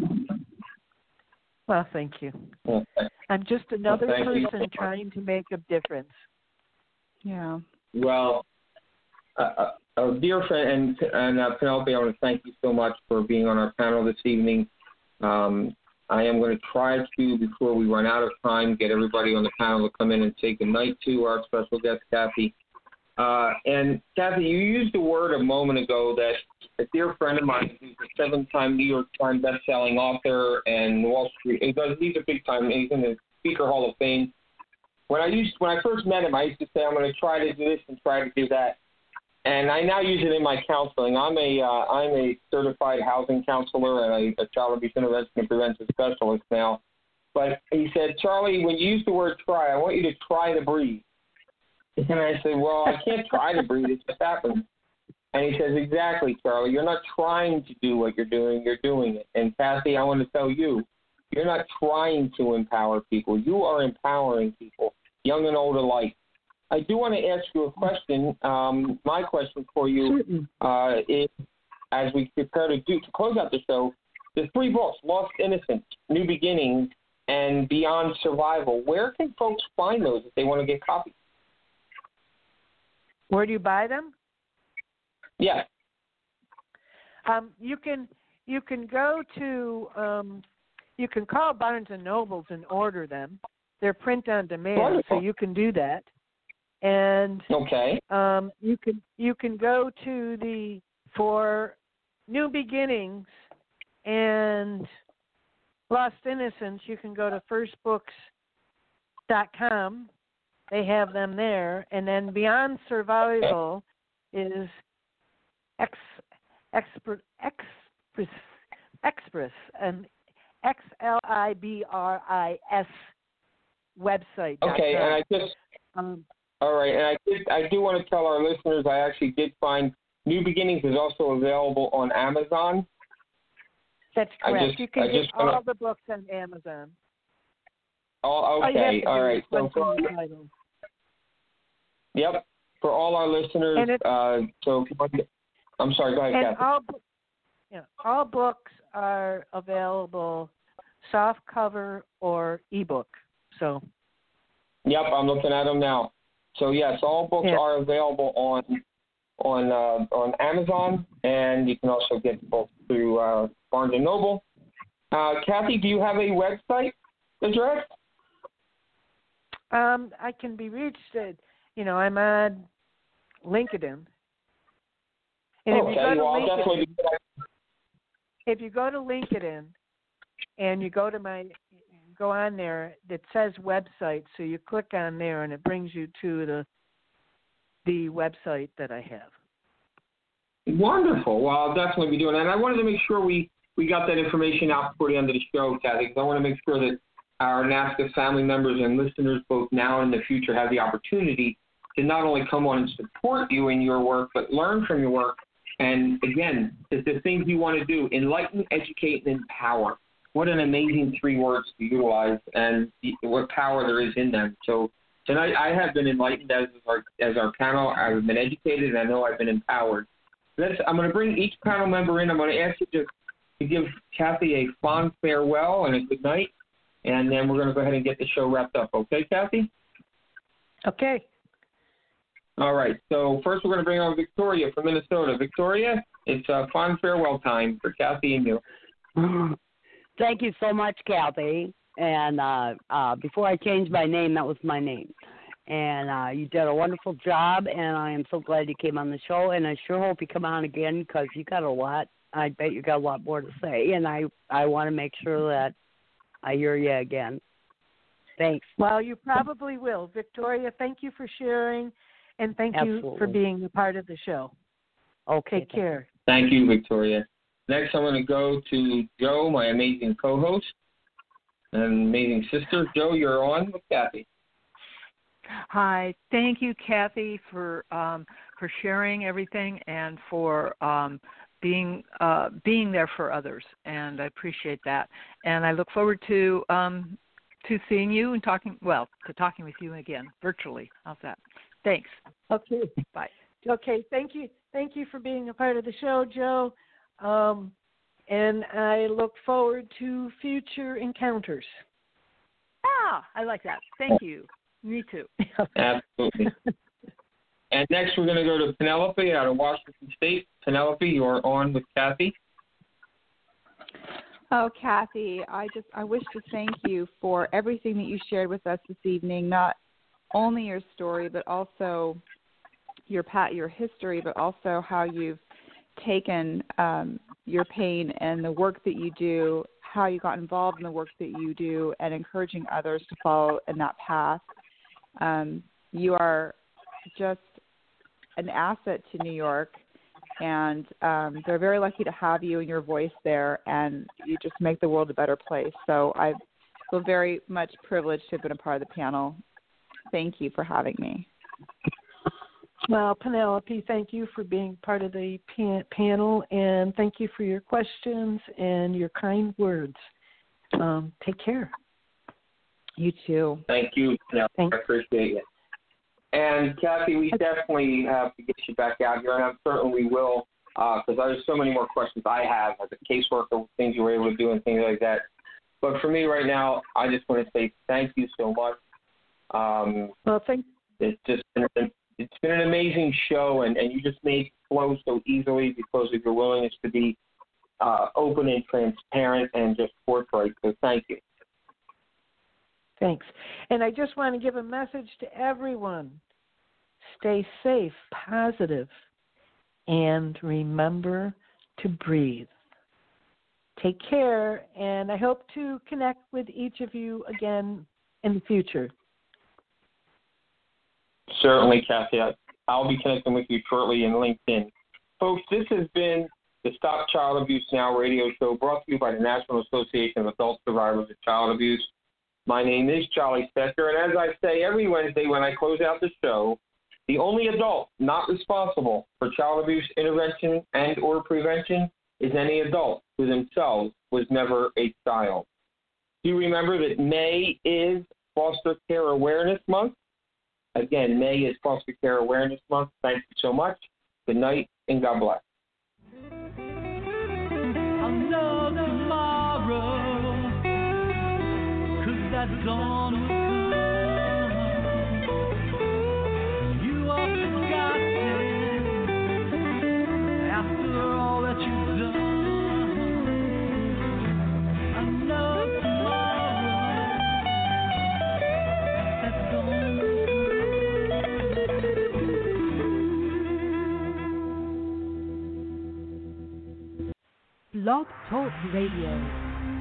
Well, thank you. I'm just another well, person you. trying to make a difference. Yeah. Well, uh, uh, dear friend and, and uh, Penelope, I want to thank you so much for being on our panel this evening. Um, I am going to try to, before we run out of time, get everybody on the panel to come in and say goodnight to our special guest, Kathy. Uh, and Kathy, you used a word a moment ago that a dear friend of mine, who's a seven-time New York Times best-selling author and Wall Street, he does, he's a big-time, he's in the Speaker Hall of Fame. When I used, when I first met him, I used to say, I'm going to try to do this and try to do that. And I now use it in my counseling. I'm a, uh, I'm a certified housing counselor and a, a child abuse intervention and prevention specialist now. But he said, Charlie, when you use the word try, I want you to try to breathe. And I said, well, I can't try to breathe. It just happens. And he says, exactly, Charlie. You're not trying to do what you're doing. You're doing it. And, Kathy, I want to tell you, you're not trying to empower people. You are empowering people, young and old alike. I do want to ask you a question. Um, my question for you uh, is, as we prepare to do to close out the show, the three books, Lost Innocence, New Beginnings, and Beyond Survival, where can folks find those if they want to get copies? Where do you buy them? Yeah. Um, you can you can go to um, you can call Barnes and Nobles and order them. They're print on demand, Wonderful. So you can do that. And okay. um, you can you can go to the for New Beginnings and Lost Innocence. You can go to first books dot com. They have them there, and then Beyond Survival is ex expert ex Express, an X L I B R I S website. Okay, and I just um, all right, and I did, I do want to tell our listeners I actually did find New Beginnings is also available on Amazon. That's correct. Just, you can I get just all wanna, the books on Amazon. Oh, okay, all, all right. So for, yep, for all our listeners, it, uh, so I'm sorry. Go ahead, and Kathy. all, yeah, all books are available, soft cover or ebook. So. Yep, I'm looking at them now. So yes, all books yeah. are available on on uh, on Amazon, and you can also get books through uh, Barnes and Noble. Uh, Kathy, do you have a website address? Um, I can be reached at, you know, I'm on LinkedIn. And okay, if you go to well, I'll definitely be if you go to LinkedIn and you go to my go on there, it says website, so you click on there and it brings you to the the website that I have. Wonderful. Well, I'll definitely be doing that. And I wanted to make sure we, we got that information out before the end of the show, Kathy, because I want to make sure that our NASCA family members and listeners, both now and in the future, have the opportunity to not only come on and support you in your work, but learn from your work. And again, it's the things you want to do: enlighten, educate, and empower. What an amazing three words to utilize, and what power there is in them. So tonight I have been enlightened as our, as our panel. I've been educated, and I know I've been empowered. Let's, I'm going to bring each panel member in. I'm going to ask you to, to give Kathy a fond farewell and a good night, and then we're going to go ahead and get the show wrapped up. Okay, Kathy? Okay. All right. So first we're going to bring on Victoria from Minnesota. Victoria, it's a fond farewell time for Kathy and you. Thank you so much, Kathy. And uh, uh, before I changed my name, that was my name. And uh, you did a wonderful job, and I am so glad you came on the show. And I sure hope you come on again, because you got a lot. I bet you got a lot more to say, and I, I want to make sure that I hear you again. Thanks. Well, you probably will. Victoria, thank you for sharing, and thank Absolutely. you for being a part of the show. Okay. Take care. Thank you, Victoria. Next, I'm going to go to Joe, my amazing co-host and amazing sister. Joe, you're on with Kathy. Hi, thank you, Kathy, for um, for sharing everything and for um, being uh, being there for others, and I appreciate that. And I look forward to um, to seeing you and talking. Well, to talking with you again virtually. How's that? Thanks. Okay. Bye. Okay. Thank you. Thank you for being a part of the show, Joe. Um, and I look forward to future encounters. Ah, I like that. Thank you. Me too. Absolutely. And next we're going to go to Penelope out of Washington State. Penelope, you are on with Kathy. Oh, Kathy, I just I wish to thank you for everything that you shared with us this evening. Not only your story, but also your pat your history, but also how you've taken um, your pain and the work that you do, how you got involved in the work that you do, and encouraging others to follow in that path. Um, you are just an asset to New York, and um, they're very lucky to have you and your voice there, and you just make the world a better place. So I feel very much privileged to have been a part of the panel. Thank you for having me. Well, Penelope, thank you for being part of the pan- panel, and thank you for your questions and your kind words. Um, take care. You too. Thank you. Yeah, Thanks. I appreciate it. And Kathy, we definitely have to get you back out here, and I'm certain we will, because uh, there's so many more questions I have as a caseworker, things you were able to do and things like that. But for me right now, I just want to say thank you so much. Um, well, thank. It's just been an, it's been an amazing show, and, and you just made it flow so easily because of your willingness to be uh, open and transparent and just forthright. So thank you. Thanks. And I just want to give a message to everyone. Stay safe, positive, and remember to breathe. Take care, and I hope to connect with each of you again in the future. Certainly, Kathy. I'll be connecting with you shortly in LinkedIn. Folks, this has been the Stop Child Abuse Now radio show brought to you by the National Association of Adult Survivors of Child Abuse. My name is Charlie Stecker, and as I say every Wednesday when I close out the show, the only adult not responsible for child abuse intervention and or prevention is any adult who themselves was never a child. Do you remember that May is Foster Care Awareness Month? Again, May is Foster Care Awareness Month. Thank you so much. Good night, and God bless. I'll know tomorrow, 'cause that dawn will come. You are forgotten after all that you've done. I know tomorrow, that dawn will Blog Talk Radio.